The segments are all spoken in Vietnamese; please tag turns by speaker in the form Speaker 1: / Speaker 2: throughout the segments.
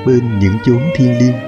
Speaker 1: bên những chốn thiêng liêng.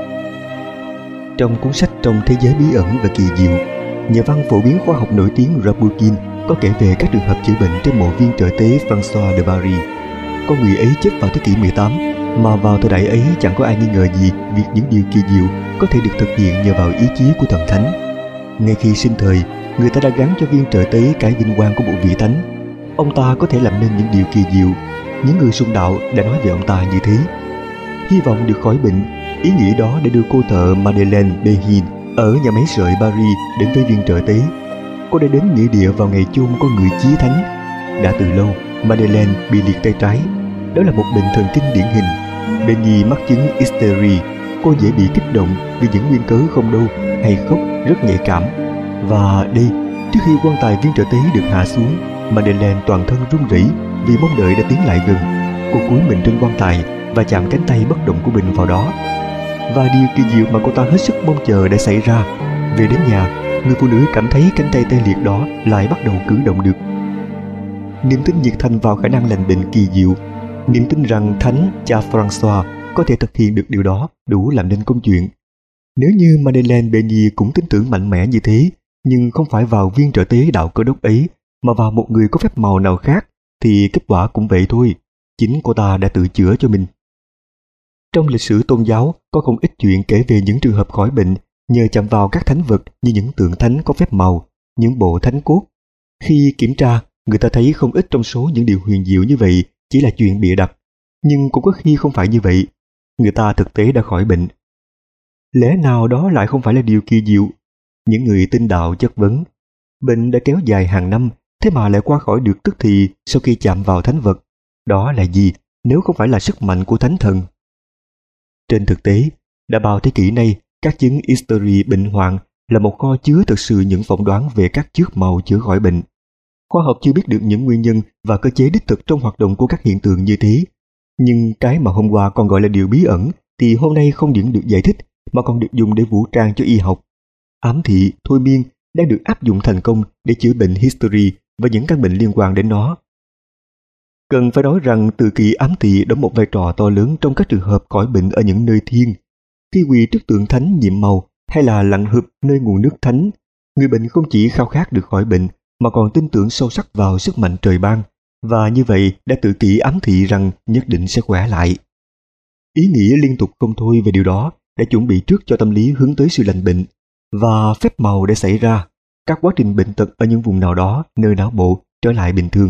Speaker 1: Trong cuốn sách Trong thế giới bí ẩn và kỳ diệu, nhà văn phổ biến khoa học nổi tiếng Raputin có kể về các trường hợp chữa bệnh trên mộ viên trợ tế François de Paris. Con người ấy chết vào thế kỷ 18, mà vào thời đại ấy chẳng có ai nghi ngờ gì việc những điều kỳ diệu có thể được thực hiện nhờ vào ý chí của thần thánh. Ngay khi sinh thời, người ta đã gắn cho viên trợ tế cái vinh quang của một vị thánh. Ông ta có thể làm nên những điều kỳ diệu. Những người sùng đạo đã nói về ông ta như thế. Hy vọng được khỏi bệnh, ý nghĩ đó đã đưa cô thợ Madeleine Behin ở nhà máy sợi Paris đến với viên trợ tế. Cô đã đến nghĩa địa vào ngày chôn con người chí thánh. Đã từ lâu, Madeleine bị liệt tay trái. Đó là một bệnh thần kinh điển hình. Behin mắc chứng hysteria. Cô dễ bị kích động vì những nguyên cớ không đâu hay khóc rất nhạy cảm. Và đây, trước khi quan tài viên trợ tế được hạ xuống, Madeleine toàn thân run rẩy vì mong đợi đã tiến lại gần. Cô cúi mình trên quan tài và chạm cánh tay bất động của mình vào đó. Và điều kỳ diệu mà cô ta hết sức mong chờ đã xảy ra. Về đến nhà, người phụ nữ cảm thấy cánh tay tê liệt đó lại bắt đầu cử động được. Niềm tin nhiệt thành vào khả năng lành bệnh kỳ diệu, niềm tin rằng Thánh cha François có thể thực hiện được điều đó đủ làm nên công chuyện. Nếu như Madeleine Behin cũng tin tưởng mạnh mẽ như thế, nhưng không phải vào viên trợ tế đạo Cơ Đốc ấy, mà vào một người có phép màu nào khác, thì kết quả cũng vậy thôi. Chính cô ta đã tự chữa cho mình. Trong lịch sử tôn giáo có không ít chuyện kể về những trường hợp khỏi bệnh nhờ chạm vào các thánh vật như những tượng thánh có phép màu, những bộ thánh cốt. Khi kiểm tra, người ta thấy không ít trong số những điều huyền diệu như vậy chỉ là chuyện bịa đặt, nhưng cũng có khi không phải như vậy. Người ta thực tế đã khỏi bệnh. Lẽ nào đó lại không phải là điều kỳ diệu? Những người tin đạo chất vấn. Bệnh đã kéo dài hàng năm, thế mà lại qua khỏi được tức thì sau khi chạm vào thánh vật. Đó là gì nếu không phải là sức mạnh của thánh thần? Trên thực tế, đã bao thế kỷ nay, các chứng hysteria bệnh hoạn là một kho chứa thực sự những phỏng đoán về các chước màu chữa khỏi bệnh. Khoa học chưa biết được những nguyên nhân và cơ chế đích thực trong hoạt động của các hiện tượng như thế. Nhưng cái mà hôm qua còn gọi là điều bí ẩn thì hôm nay không những được giải thích mà còn được dùng để vũ trang cho y học. Ám thị, thôi miên đang được áp dụng thành công để chữa bệnh hysteria và những căn bệnh liên quan đến nó. Cần phải nói rằng từ kỳ ám thị đóng một vai trò to lớn trong các trường hợp khỏi bệnh ở những nơi thiêng. Khi quỳ trước tượng thánh nhiệm màu hay là lặn hụp nơi nguồn nước thánh, người bệnh không chỉ khao khát được khỏi bệnh mà còn tin tưởng sâu sắc vào sức mạnh trời ban, và như vậy đã tự kỷ ám thị rằng nhất định sẽ khỏe lại. Ý nghĩa liên tục không thôi về điều đó đã chuẩn bị trước cho tâm lý hướng tới sự lành bệnh, và phép màu đã xảy ra, các quá trình bệnh tật ở những vùng nào đó nơi não bộ trở lại bình thường.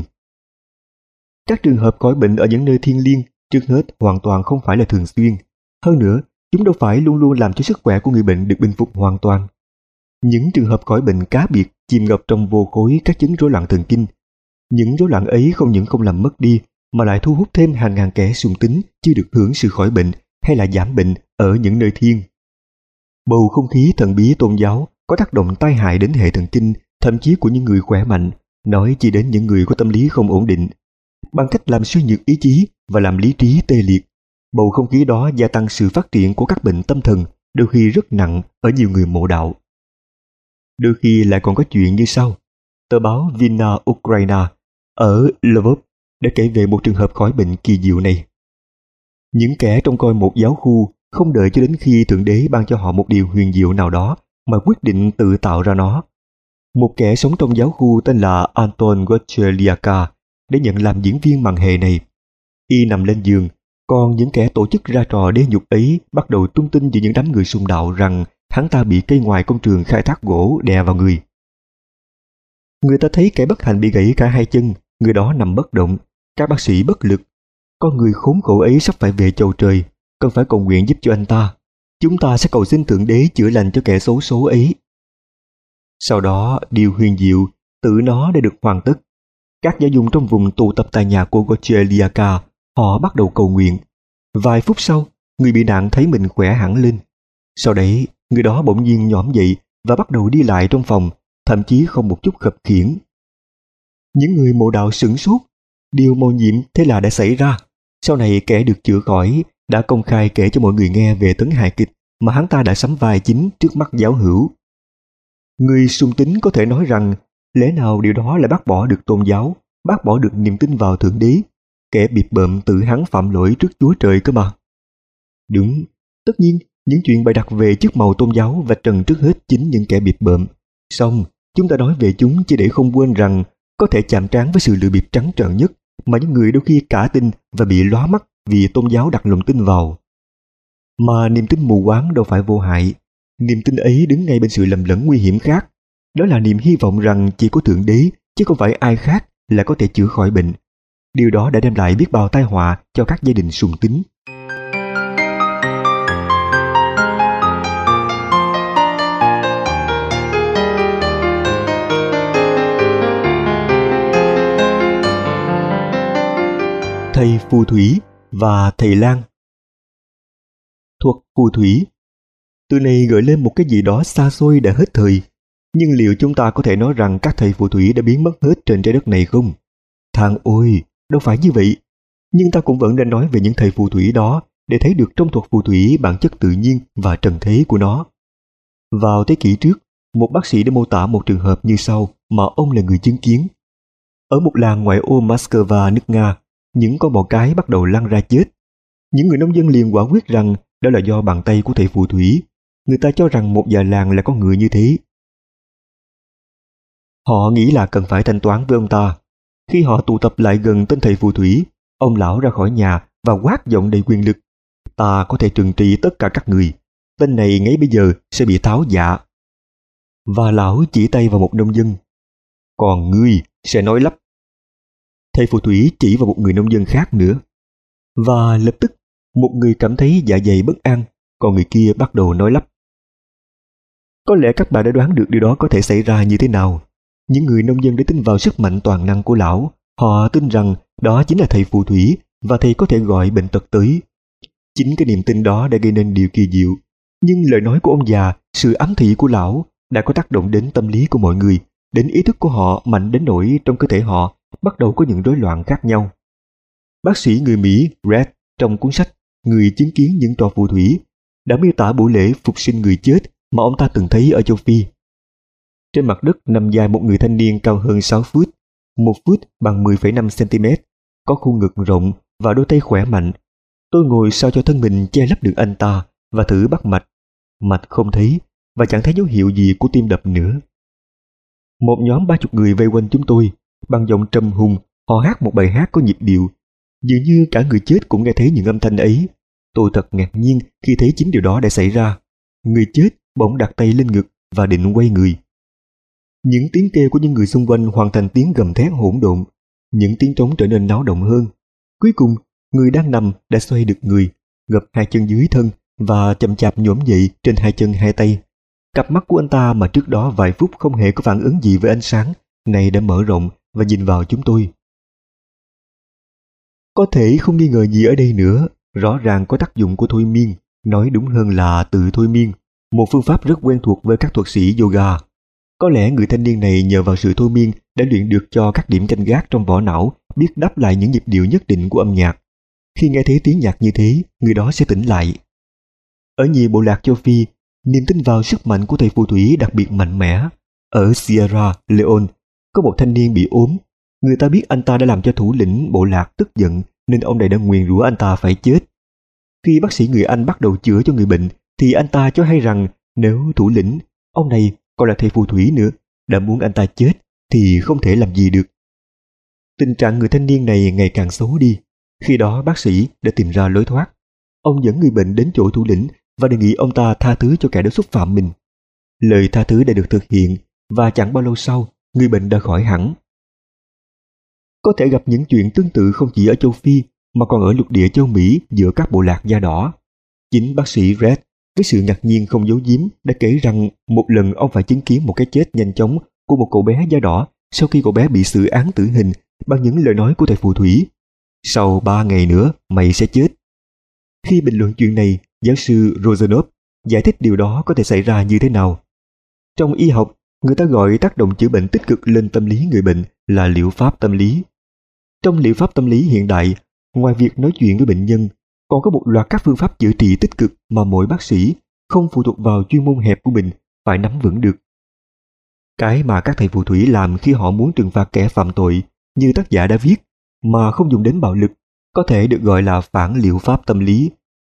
Speaker 1: Các trường hợp khỏi bệnh ở những nơi thiêng liêng trước hết hoàn toàn không phải là thường xuyên. Hơn nữa, chúng đâu phải luôn luôn làm cho sức khỏe của người bệnh được bình phục hoàn toàn. Những trường hợp khỏi bệnh cá biệt chìm ngập trong vô khối các chứng rối loạn thần kinh. Những rối loạn ấy không những không làm mất đi mà lại thu hút thêm hàng ngàn kẻ sùng tín chưa được hưởng sự khỏi bệnh hay là giảm bệnh ở những nơi thiêng. Bầu không khí thần bí tôn giáo có tác động tai hại đến hệ thần kinh, thậm chí của những người khỏe mạnh, nói chỉ đến những người có tâm lý không ổn định. Bằng cách làm suy nhược ý chí và làm lý trí tê liệt, bầu không khí đó gia tăng sự phát triển của các bệnh tâm thần, đôi khi rất nặng ở nhiều người mộ đạo. Đôi khi lại còn có chuyện như sau. Tờ báo Vina Ukraina ở Lvov đã kể về một trường hợp khỏi bệnh kỳ diệu này. Những kẻ trông coi một giáo khu không đợi cho đến khi Thượng Đế ban cho họ một điều huyền diệu nào đó mà quyết định tự tạo ra nó. Một kẻ sống trong giáo khu tên là Anton Gottscheliaka để nhận làm diễn viên màn hề này. Y nằm lên giường, còn những kẻ tổ chức ra trò đê nhục ấy bắt đầu tung tin về những đám người xung đạo rằng hắn ta bị cây ngoài công trường khai thác gỗ đè vào người. Người ta thấy kẻ bất hạnh bị gãy cả hai chân, người đó nằm bất động, các bác sĩ bất lực. Con người khốn khổ ấy sắp phải về chầu trời, cần phải cầu nguyện giúp cho anh ta. Chúng ta sẽ cầu xin Thượng Đế chữa lành cho kẻ xấu số ấy. Sau đó, điều huyền diệu tự nó đã được hoàn tất. Các giáo dung trong vùng tụ tập tại nhà của Gottscheliaka, họ bắt đầu cầu nguyện. Vài phút sau, người bị nạn thấy mình khỏe hẳn lên. Sau đấy, người đó bỗng nhiên nhõm dậy và bắt đầu đi lại trong phòng, thậm chí không một chút khập khiễng. Những người mộ đạo sửng sốt. Điều mầu nhiệm thế là đã xảy ra. Sau này kẻ được chữa khỏi đã công khai kể cho mọi người nghe về tấn hài kịch mà hắn ta đã sắm vai chính trước mắt giáo hữu. Người sùng tín có thể nói rằng lẽ nào điều đó lại bác bỏ được tôn giáo, bác bỏ được niềm tin vào Thượng Đế, kẻ bịp bợm tự hắn phạm lỗi trước Chúa Trời cơ mà. Đúng, tất nhiên, những chuyện bày đặt về chức màu tôn giáo vạch trần trước hết chính những kẻ bịp bợm. Song, chúng ta nói về chúng chỉ để không quên rằng có thể chạm trán với sự lừa bịp trắng trợn nhất mà những người đôi khi cả tin và bị lóa mắt vì tôn giáo đặt lòng tin vào. Mà niềm tin mù quáng đâu phải vô hại. Niềm tin ấy đứng ngay bên sự lầm lẫn nguy hiểm khác. Đó là niềm hy vọng rằng chỉ có Thượng Đế chứ không phải ai khác là có thể chữa khỏi bệnh. Điều đó đã đem lại biết bao tai họa cho các gia đình sùng tín. Thầy phù thủy và thầy lang. Thuật phù thủy. Từ này gợi lên một cái gì đó xa xôi đã hết thời. Nhưng liệu chúng ta có thể nói rằng các thầy phù thủy đã biến mất hết trên trái đất này không? Thằng ôi, đâu phải như vậy. Nhưng ta cũng vẫn nên nói về những thầy phù thủy đó để thấy được trong thuật phù thủy bản chất tự nhiên và trần thế của nó. Vào thế kỷ trước, một bác sĩ đã mô tả một trường hợp như sau mà ông là người chứng kiến. Ở một làng ngoại ô Moscow, nước Nga, những con bò cái bắt đầu lăn ra chết. Những người nông dân liền quả quyết rằng đó là do bàn tay của thầy phù thủy. Người ta cho rằng một già làng là con người như thế. Họ nghĩ là cần phải thanh toán với ông ta. Khi họ tụ tập lại gần tên thầy phù thủy, ông lão ra khỏi nhà và quát giọng đầy quyền lực. Ta có thể trừng trị tất cả các người. Tên này ngay bây giờ sẽ bị tháo dạ. Và lão chỉ tay vào một nông dân. Còn ngươi sẽ nói lắp. Thầy phù thủy chỉ vào một người nông dân khác nữa. Và lập tức, một người cảm thấy dạ dày bất an, còn người kia bắt đầu nói lắp. Có lẽ các bạn đã đoán được điều đó có thể xảy ra như thế nào. Những người nông dân đã tin vào sức mạnh toàn năng của lão. Họ tin rằng đó chính là thầy phù thủy và thầy có thể gọi bệnh tật tới. Chính cái niềm tin đó đã gây nên điều kỳ diệu. Nhưng lời nói của ông già, sự ám thị của lão đã có tác động đến tâm lý của mọi người, đến ý thức của họ mạnh đến nỗi trong cơ thể họ bắt đầu có những rối loạn khác nhau. Bác sĩ người Mỹ Red trong cuốn sách Người chứng kiến những trò phù thủy đã miêu tả buổi lễ phục sinh người chết mà ông ta từng thấy ở châu Phi. Trên mặt đất nằm dài một người thanh niên cao hơn 6 feet, 1 foot bằng 10,5 cm, có khuôn ngực rộng và đôi tay khỏe mạnh. Tôi ngồi sao cho thân mình che lấp được anh ta và thử bắt mạch. Mạch không thấy và chẳng thấy dấu hiệu gì của tim đập nữa. Một nhóm 30 người vây quanh chúng tôi. Bằng giọng trầm hùng, họ hát một bài hát có nhịp điệu. Dường như cả người chết cũng nghe thấy những âm thanh ấy. Tôi thật ngạc nhiên khi thấy chính điều đó đã xảy ra. Người chết bỗng đặt tay lên ngực và định quay người. Những tiếng kêu của những người xung quanh hoàn thành tiếng gầm thét hỗn độn. Những tiếng trống trở nên náo động hơn. Cuối cùng, người đang nằm đã xoay được người, gập hai chân dưới thân và chậm chạp nhổm dậy trên hai chân hai tay. Cặp mắt của anh ta mà trước đó vài phút không hề có phản ứng gì với ánh sáng, này đã mở rộng và nhìn vào chúng tôi. Có thể không nghi ngờ gì ở đây nữa, rõ ràng có tác dụng của thôi miên, nói đúng hơn là tự thôi miên, một phương pháp rất quen thuộc với các thuật sĩ yoga. Có lẽ người thanh niên này nhờ vào sự thôi miên đã luyện được cho các điểm canh gác trong vỏ não biết đáp lại những nhịp điệu nhất định của âm nhạc. Khi nghe thấy tiếng nhạc như thế, người đó sẽ tỉnh lại. Ở nhiều bộ lạc châu Phi, niềm tin vào sức mạnh của thầy phù thủy đặc biệt mạnh mẽ. Ở Sierra Leone, có một thanh niên bị ốm. Người ta biết anh ta đã làm cho thủ lĩnh bộ lạc tức giận nên ông này đã nguyền rủa anh ta phải chết. Khi bác sĩ người Anh bắt đầu chữa cho người bệnh thì anh ta cho hay rằng nếu thủ lĩnh, ông này còn là thầy phù thủy nữa, đã muốn anh ta chết thì không thể làm gì được. Tình trạng người thanh niên này ngày càng xấu đi. Khi đó bác sĩ đã tìm ra lối thoát. Ông dẫn người bệnh đến chỗ thủ lĩnh và đề nghị ông ta tha thứ cho kẻ đã xúc phạm mình. Lời tha thứ đã được thực hiện và chẳng bao lâu sau, người bệnh đã khỏi hẳn. Có thể gặp những chuyện tương tự không chỉ ở châu Phi mà còn ở lục địa châu Mỹ giữa các bộ lạc da đỏ. Chính bác sĩ Red với sự ngạc nhiên không giấu giếm đã kể rằng một lần ông phải chứng kiến một cái chết nhanh chóng của một cậu bé da đỏ sau khi cậu bé bị xử án tử hình bằng những lời nói của thầy phù thủy. Sau 3 ngày nữa, mày sẽ chết. Khi bình luận chuyện này, giáo sư Rozanov giải thích điều đó có thể xảy ra như thế nào. Trong y học, người ta gọi tác động chữa bệnh tích cực lên tâm lý người bệnh là liệu pháp tâm lý. Trong liệu pháp tâm lý hiện đại, ngoài việc nói chuyện với bệnh nhân, còn có một loạt các phương pháp chữa trị tích cực mà mỗi bác sĩ, không phụ thuộc vào chuyên môn hẹp của mình, phải nắm vững được. Cái mà các thầy phù thủy làm khi họ muốn trừng phạt kẻ phạm tội, như tác giả đã viết, mà không dùng đến bạo lực, có thể được gọi là phản liệu pháp tâm lý.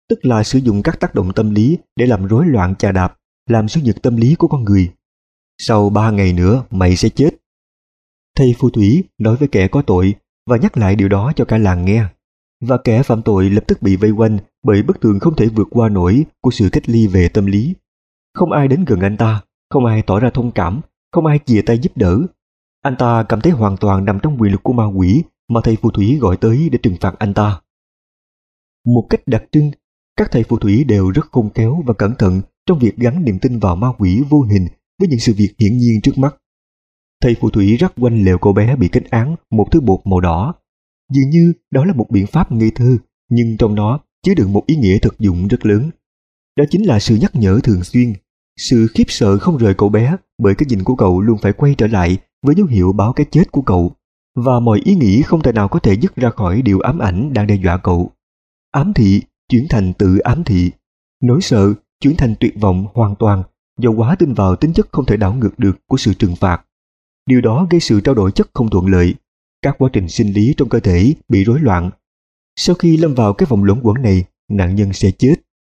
Speaker 1: tức là sử dụng các tác động tâm lý để làm rối loạn chà đạp, làm suy nhược tâm lý của con người. Sau 3 ngày nữa mày sẽ chết. Thầy phù thủy nói với kẻ có tội và nhắc lại điều đó cho cả làng nghe. Và kẻ phạm tội lập tức bị vây quanh bởi bức tường không thể vượt qua nổi của sự cách ly về tâm lý. Không ai đến gần anh ta, không ai tỏ ra thông cảm, không ai chìa tay giúp đỡ. Anh ta cảm thấy hoàn toàn nằm trong quyền lực của ma quỷ mà thầy phù thủy gọi tới để trừng phạt anh ta. Một cách đặc trưng, các thầy phù thủy đều rất khôn khéo và cẩn thận trong việc gắn niềm tin vào ma quỷ vô hình với những sự việc hiển nhiên trước mắt. Thầy phù thủy rắc quanh lều cậu bé bị kết án một thứ bột màu đỏ. Dường như đó là một biện pháp ngây thơ, nhưng trong nó chứa đựng một ý nghĩa thực dụng rất lớn. Đó chính là sự nhắc nhở thường xuyên, sự khiếp sợ không rời cậu bé bởi cái nhìn của cậu luôn phải quay trở lại với dấu hiệu báo cái chết của cậu, và mọi ý nghĩ không thể nào có thể dứt ra khỏi điều ám ảnh đang đe dọa cậu. Ám thị chuyển thành tự ám thị, nỗi sợ chuyển thành tuyệt vọng hoàn toàn do quá tin vào tính chất không thể đảo ngược được của sự trừng phạt. Điều đó gây sự trao đổi chất không thuận lợi, các quá trình sinh lý trong cơ thể bị rối loạn. Sau khi lâm vào cái vòng luẩn quẩn này, nạn nhân sẽ chết.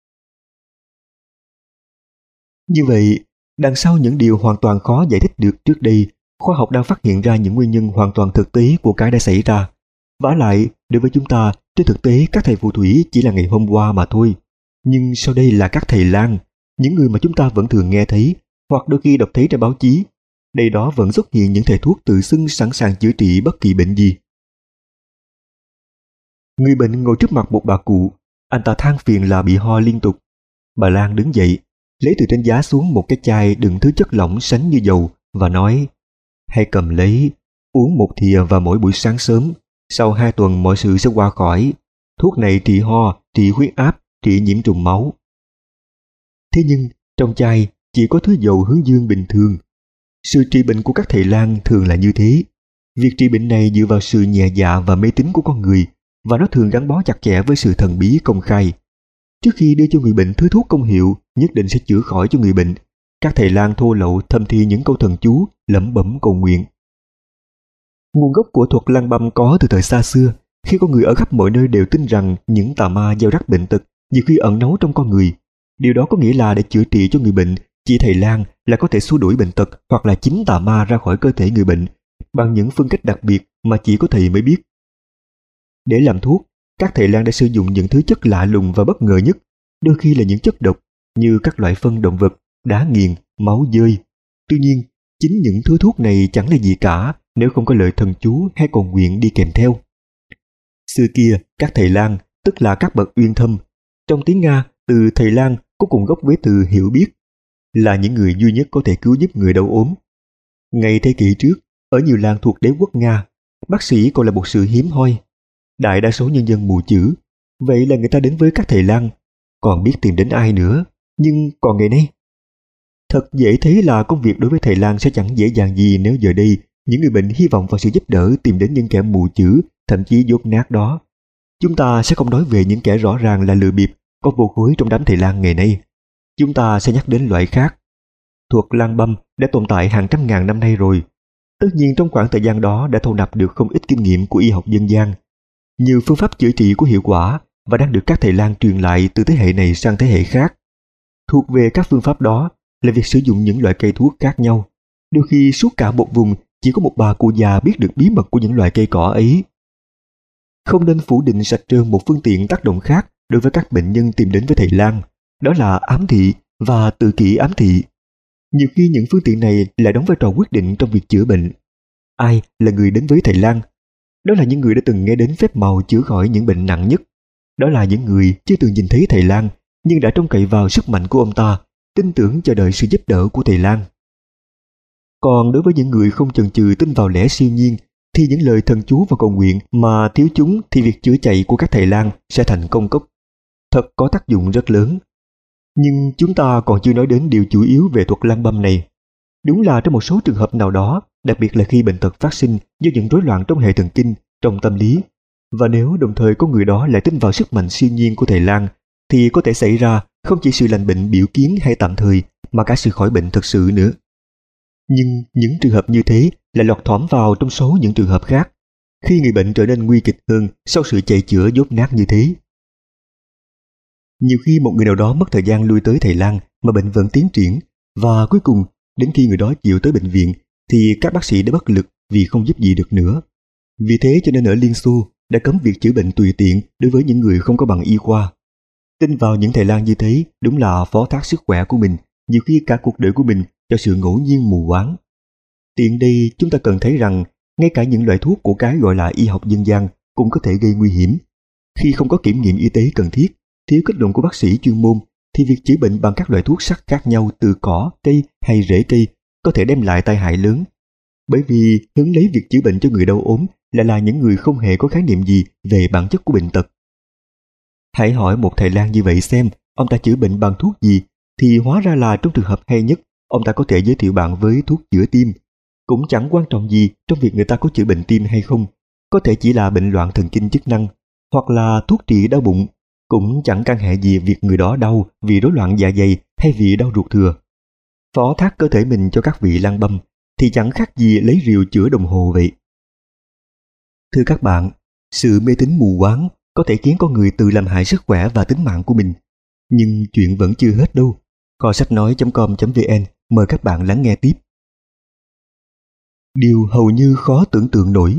Speaker 1: Như vậy, đằng sau những điều hoàn toàn khó giải thích được trước đây, khoa học đang phát hiện ra những nguyên nhân hoàn toàn thực tế của cái đã xảy ra. Vả lại, đối với chúng ta, trên thực tế các thầy phù thủy chỉ là ngày hôm qua mà thôi. Nhưng sau đây là các thầy lang, những người mà chúng ta vẫn thường nghe thấy, hoặc đôi khi đọc thấy trên báo chí. Đây đó vẫn xuất hiện những thầy thuốc tự xưng sẵn sàng chữa trị bất kỳ bệnh gì. Người bệnh ngồi trước mặt một bà cụ, anh ta than phiền là bị ho liên tục. Bà lang đứng dậy, lấy từ trên giá xuống một cái chai đựng thứ chất lỏng sánh như dầu và nói: hãy cầm lấy, uống một thìa vào mỗi buổi sáng sớm. Sau 2 tuần mọi sự sẽ qua khỏi. Thuốc này trị ho, trị huyết áp, trị nhiễm trùng máu. Thế nhưng trong chai chỉ có thứ dầu hướng dương bình thường. Sự trị bệnh của các thầy lang thường là như thế. Việc trị bệnh này dựa vào sự nhẹ dạ và mê tín của con người, và nó thường gắn bó chặt chẽ với sự thần bí công khai. Trước khi đưa cho người bệnh thứ thuốc công hiệu nhất định sẽ chữa khỏi cho người bệnh, các thầy lang thô lậu thầm thì những câu thần chú, lẩm bẩm cầu nguyện. Nguồn gốc của thuật lang băm có từ thời xa xưa, khi con người ở khắp mọi nơi đều tin rằng những tà ma gieo rắc bệnh tật nhiều khi ẩn náu trong con người. Điều đó có nghĩa là để chữa trị cho người bệnh, chỉ thầy lang là có thể xua đuổi bệnh tật hoặc là chính tà ma ra khỏi cơ thể người bệnh bằng những phương cách đặc biệt mà chỉ có thầy mới biết. Để làm thuốc, các thầy lang đã sử dụng những thứ chất lạ lùng và bất ngờ nhất, đôi khi là những chất độc như các loại phân động vật, đá nghiền, máu dơi. Tuy nhiên, chính những thứ thuốc này chẳng là gì cả nếu không có lời thần chú hay cầu nguyện đi kèm theo. Xưa kia, các thầy lang, tức là các bậc uyên thâm, trong tiếng Nga, từ thầy lang có cùng gốc với từ hiểu biết, là những người duy nhất có thể cứu giúp người đau ốm. Ngày thế kỷ trước, ở nhiều làng thuộc đế quốc Nga, bác sĩ còn là một sự hiếm hoi. Đại đa số nhân dân mù chữ, vậy là người ta đến với các thầy lang, còn biết tìm đến ai nữa. Nhưng còn ngày nay, thật dễ thấy là công việc đối với thầy lang sẽ chẳng dễ dàng gì nếu giờ đây những người bệnh hy vọng vào sự giúp đỡ tìm đến những kẻ mù chữ, thậm chí dốt nát đó. Chúng ta sẽ không nói về những kẻ rõ ràng là lừa bịp, có vô khối trong đám thầy lang ngày nay. Chúng ta sẽ nhắc đến loại khác. Thuật lang băm đã tồn tại hàng trăm ngàn năm nay rồi. Tất nhiên trong khoảng thời gian đó đã thu nạp được không ít kinh nghiệm của y học dân gian. Nhiều phương pháp chữa trị có hiệu quả và đang được các thầy lang truyền lại từ thế hệ này sang thế hệ khác. Thuộc về các phương pháp đó là việc sử dụng những loại cây thuốc khác nhau. Đôi khi suốt cả một vùng chỉ có một bà cụ già biết được bí mật của những loại cây cỏ ấy. Không nên phủ định sạch trơn một phương tiện tác động khác đối với các bệnh nhân tìm đến với thầy lang, đó là ám thị và tự kỷ ám thị. Nhiều khi những phương tiện này lại đóng vai trò quyết định trong việc chữa bệnh. Ai là người đến với thầy lang? Đó là những người đã từng nghe đến phép màu chữa khỏi những bệnh nặng nhất. Đó là những người chưa từng nhìn thấy thầy lang nhưng đã trông cậy vào sức mạnh của ông ta, tin tưởng chờ đợi sự giúp đỡ của thầy lang. Còn đối với những người không chần chừ tin vào lẽ siêu nhiên, thì những lời thần chú và cầu nguyện mà thiếu chúng thì việc chữa chạy của các thầy lang sẽ thành công cốc. Thật có tác dụng rất lớn. Nhưng chúng ta còn chưa nói đến điều chủ yếu về thuật lang băm này. Đúng là trong một số trường hợp nào đó, đặc biệt là khi bệnh tật phát sinh do những rối loạn trong hệ thần kinh, trong tâm lý, và nếu đồng thời có người đó lại tin vào sức mạnh siêu nhiên của thầy lang, thì có thể xảy ra không chỉ sự lành bệnh biểu kiến hay tạm thời, mà cả sự khỏi bệnh thực sự nữa. Nhưng những trường hợp như thế lại lọt thỏm vào trong số những trường hợp khác, khi người bệnh trở nên nguy kịch hơn sau sự chạy chữa dốt nát như thế. Nhiều khi một người nào đó mất thời gian lui tới Thái Lan mà bệnh vẫn tiến triển, và cuối cùng đến khi người đó chịu tới bệnh viện thì các bác sĩ đã bất lực vì không giúp gì được nữa. Vì thế cho nên ở Liên Xô đã cấm việc chữa bệnh tùy tiện đối với những người không có bằng y khoa. Tin vào những Thái Lan như thế đúng là phó thác sức khỏe của mình, nhiều khi cả cuộc đời của mình, cho sự ngẫu nhiên mù quáng. Tiện đây chúng ta cần thấy rằng ngay cả những loại thuốc của cái gọi là y học dân gian cũng có thể gây nguy hiểm. Khi không có kiểm nghiệm y tế cần thiết, thiếu kết luận của bác sĩ chuyên môn, thì việc chữa bệnh bằng các loại thuốc sắc khác nhau từ cỏ, cây hay rễ cây có thể đem lại tai hại lớn. Bởi vì hứng lấy việc chữa bệnh cho người đau ốm là những người không hề có khái niệm gì về bản chất của bệnh tật. Hãy hỏi một Thái Lan như vậy xem ông ta chữa bệnh bằng thuốc gì, thì hóa ra là trong trường hợp hay nhất, ông ta có thể giới thiệu bạn với thuốc chữa tim. Cũng chẳng quan trọng gì trong việc người ta có chữa bệnh tim hay không, có thể chỉ là bệnh loạn thần kinh chức năng, hoặc là thuốc trị đau bụng, cũng chẳng can hệ gì việc người đó đau vì rối loạn dạ dày hay vì đau ruột thừa. Phó thác cơ thể mình cho các vị lang băm thì chẳng khác gì lấy rìu chữa đồng hồ vậy. Thưa các bạn, sự mê tín mù quáng có thể khiến con người tự làm hại sức khỏe và tính mạng của mình. Nhưng chuyện vẫn chưa hết đâu. Kho sách nói.com.vn mời các bạn lắng nghe tiếp. Điều hầu như khó tưởng tượng nổi.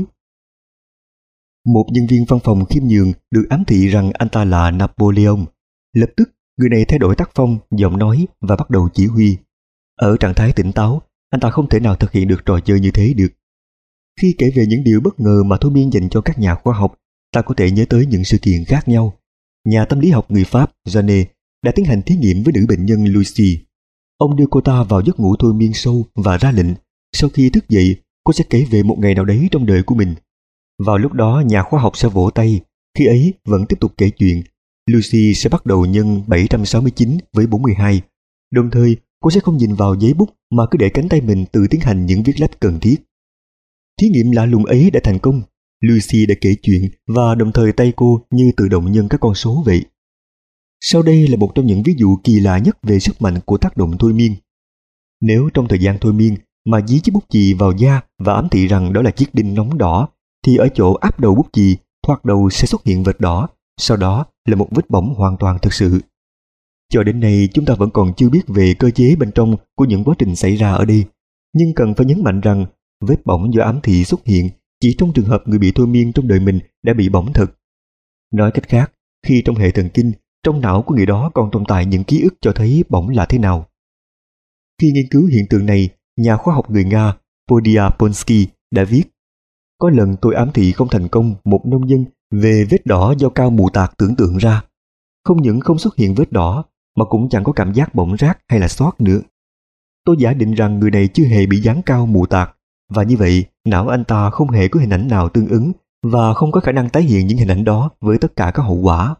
Speaker 1: Một nhân viên văn phòng khiêm nhường được ám thị rằng anh ta là Napoleon. Lập tức, người này thay đổi tác phong, giọng nói và bắt đầu chỉ huy. Ở trạng thái tỉnh táo, anh ta không thể nào thực hiện được trò chơi như thế được. Khi kể về những điều bất ngờ mà thôi miên dành cho các nhà khoa học, ta có thể nhớ tới những sự kiện khác nhau. Nhà tâm lý học người Pháp Janet đã tiến hành thí nghiệm với nữ bệnh nhân Lucy. Ông đưa cô ta vào giấc ngủ thôi miên sâu và ra lệnh, sau khi thức dậy, cô sẽ kể về một ngày nào đấy trong đời của mình. Vào lúc đó, nhà khoa học sẽ vỗ tay, khi ấy vẫn tiếp tục kể chuyện. Lucy sẽ bắt đầu nhân 769 với 42. Đồng thời, cô sẽ không nhìn vào giấy bút mà cứ để cánh tay mình tự tiến hành những viết lách cần thiết. Thí nghiệm lạ lùng ấy đã thành công. Lucy đã kể chuyện và đồng thời tay cô như tự động nhân các con số vậy. Sau đây là một trong những ví dụ kỳ lạ nhất về sức mạnh của tác động thôi miên. Nếu trong thời gian thôi miên mà dí chiếc bút chì vào da và ám thị rằng đó là chiếc đinh nóng đỏ, thì ở chỗ áp đầu bút chì, thoạt đầu sẽ xuất hiện vệt đỏ, sau đó là một vết bỏng hoàn toàn thực sự. Cho đến nay chúng ta vẫn còn chưa biết về cơ chế bên trong của những quá trình xảy ra ở đây, nhưng cần phải nhấn mạnh rằng vết bỏng do ám thị xuất hiện chỉ trong trường hợp người bị thôi miên trong đời mình đã bị bỏng thật. Nói cách khác, khi trong hệ thần kinh, trong não của người đó còn tồn tại những ký ức cho thấy bỏng là thế nào. Khi nghiên cứu hiện tượng này, nhà khoa học người Nga Podiaponsky đã viết: Có lần tôi ám thị không thành công một nông dân về vết đỏ do cao mù tạt tưởng tượng ra. Không những không xuất hiện vết đỏ, mà cũng chẳng có cảm giác bỏng rát hay là xót nữa. Tôi giả định rằng người này chưa hề bị dán cao mù tạt, và như vậy não anh ta không hề có hình ảnh nào tương ứng và không có khả năng tái hiện những hình ảnh đó với tất cả các hậu quả.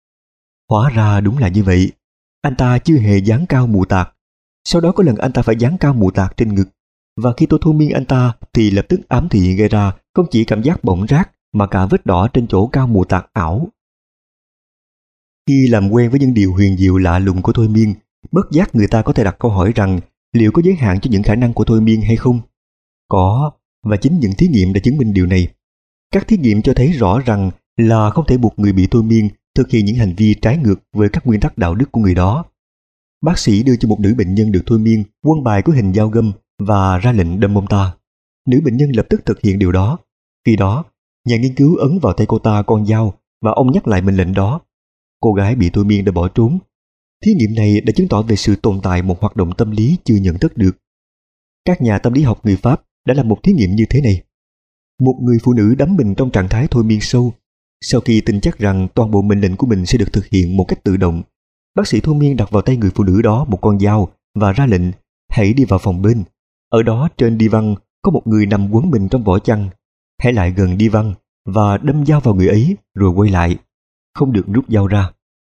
Speaker 1: Hóa ra đúng là như vậy. Anh ta chưa hề dán cao mù tạt. Sau đó có lần anh ta phải dán cao mù tạt trên ngực, và khi tôi thôi miên anh ta thì lập tức ám thị gây ra không chỉ cảm giác bỏng rát mà cả vết đỏ trên chỗ cao mù tạt ảo. Khi làm quen với những điều huyền diệu lạ lùng của thôi miên, bất giác người ta có thể đặt câu hỏi rằng liệu có giới hạn cho những khả năng của thôi miên hay không? Có, và chính những thí nghiệm đã chứng minh điều này. Các thí nghiệm cho thấy rõ rằng là không thể buộc người bị thôi miên thực hiện những hành vi trái ngược với các nguyên tắc đạo đức của người đó. Bác sĩ đưa cho một nữ bệnh nhân được thôi miên quân bài có hình dao găm và ra lệnh đâm ông ta. Nữ bệnh nhân lập tức thực hiện điều đó. Khi đó, nhà nghiên cứu ấn vào tay cô ta con dao và ông nhắc lại mệnh lệnh đó. Cô gái bị thôi miên đã bỏ trốn. Thí nghiệm này đã chứng tỏ về sự tồn tại một hoạt động tâm lý chưa nhận thức được. Các nhà tâm lý học người Pháp đã làm một thí nghiệm như thế này. Một người phụ nữ đắm mình trong trạng thái thôi miên sâu. Sau khi tin chắc rằng toàn bộ mệnh lệnh của mình sẽ được thực hiện một cách tự động, bác sĩ thôi miên đặt vào tay người phụ nữ đó một con dao và ra lệnh: hãy đi vào phòng bên. Ở đó trên đi văn có một người nằm quấn mình trong vỏ chăn. Hãy lại gần đi văn và đâm dao vào người ấy rồi quay lại. Không được rút dao ra.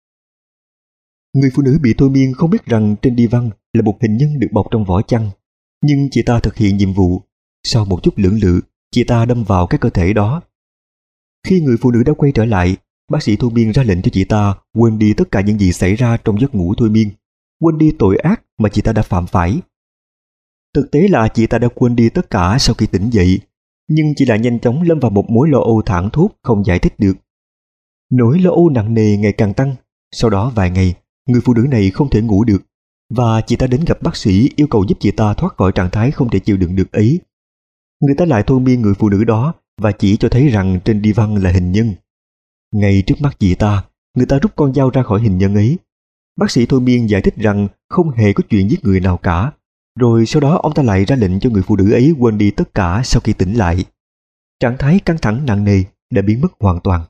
Speaker 1: Người phụ nữ bị thôi miên không biết rằng trên đi văn là một hình nhân được bọc trong vỏ chăn. Nhưng chị ta thực hiện nhiệm vụ. Sau một chút lưỡng lự, chị ta đâm vào cái cơ thể đó. Khi người phụ nữ đã quay trở lại, bác sĩ thôi miên ra lệnh cho chị ta quên đi tất cả những gì xảy ra trong giấc ngủ thôi miên, quên đi tội ác mà chị ta đã phạm phải. Thực tế là chị ta đã quên đi tất cả sau khi tỉnh dậy, nhưng chị lại nhanh chóng lâm vào một mối lo âu thảng thốt không giải thích được. Nỗi lo âu nặng nề ngày càng tăng. Sau đó vài ngày, người phụ nữ này không thể ngủ được, và chị ta đến gặp bác sĩ yêu cầu giúp chị ta thoát khỏi trạng thái không thể chịu đựng được ấy. Người ta lại thôi miên người phụ nữ đó và chỉ cho thấy rằng trên đi văn là hình nhân. Ngay trước mắt chị ta, người ta rút con dao ra khỏi hình nhân ấy. Bác sĩ thôi miên giải thích rằng không hề có chuyện giết người nào cả. Rồi sau đó ông ta lại ra lệnh cho người phụ nữ ấy quên đi tất cả sau khi tỉnh lại. Trạng thái căng thẳng nặng nề đã biến mất hoàn toàn.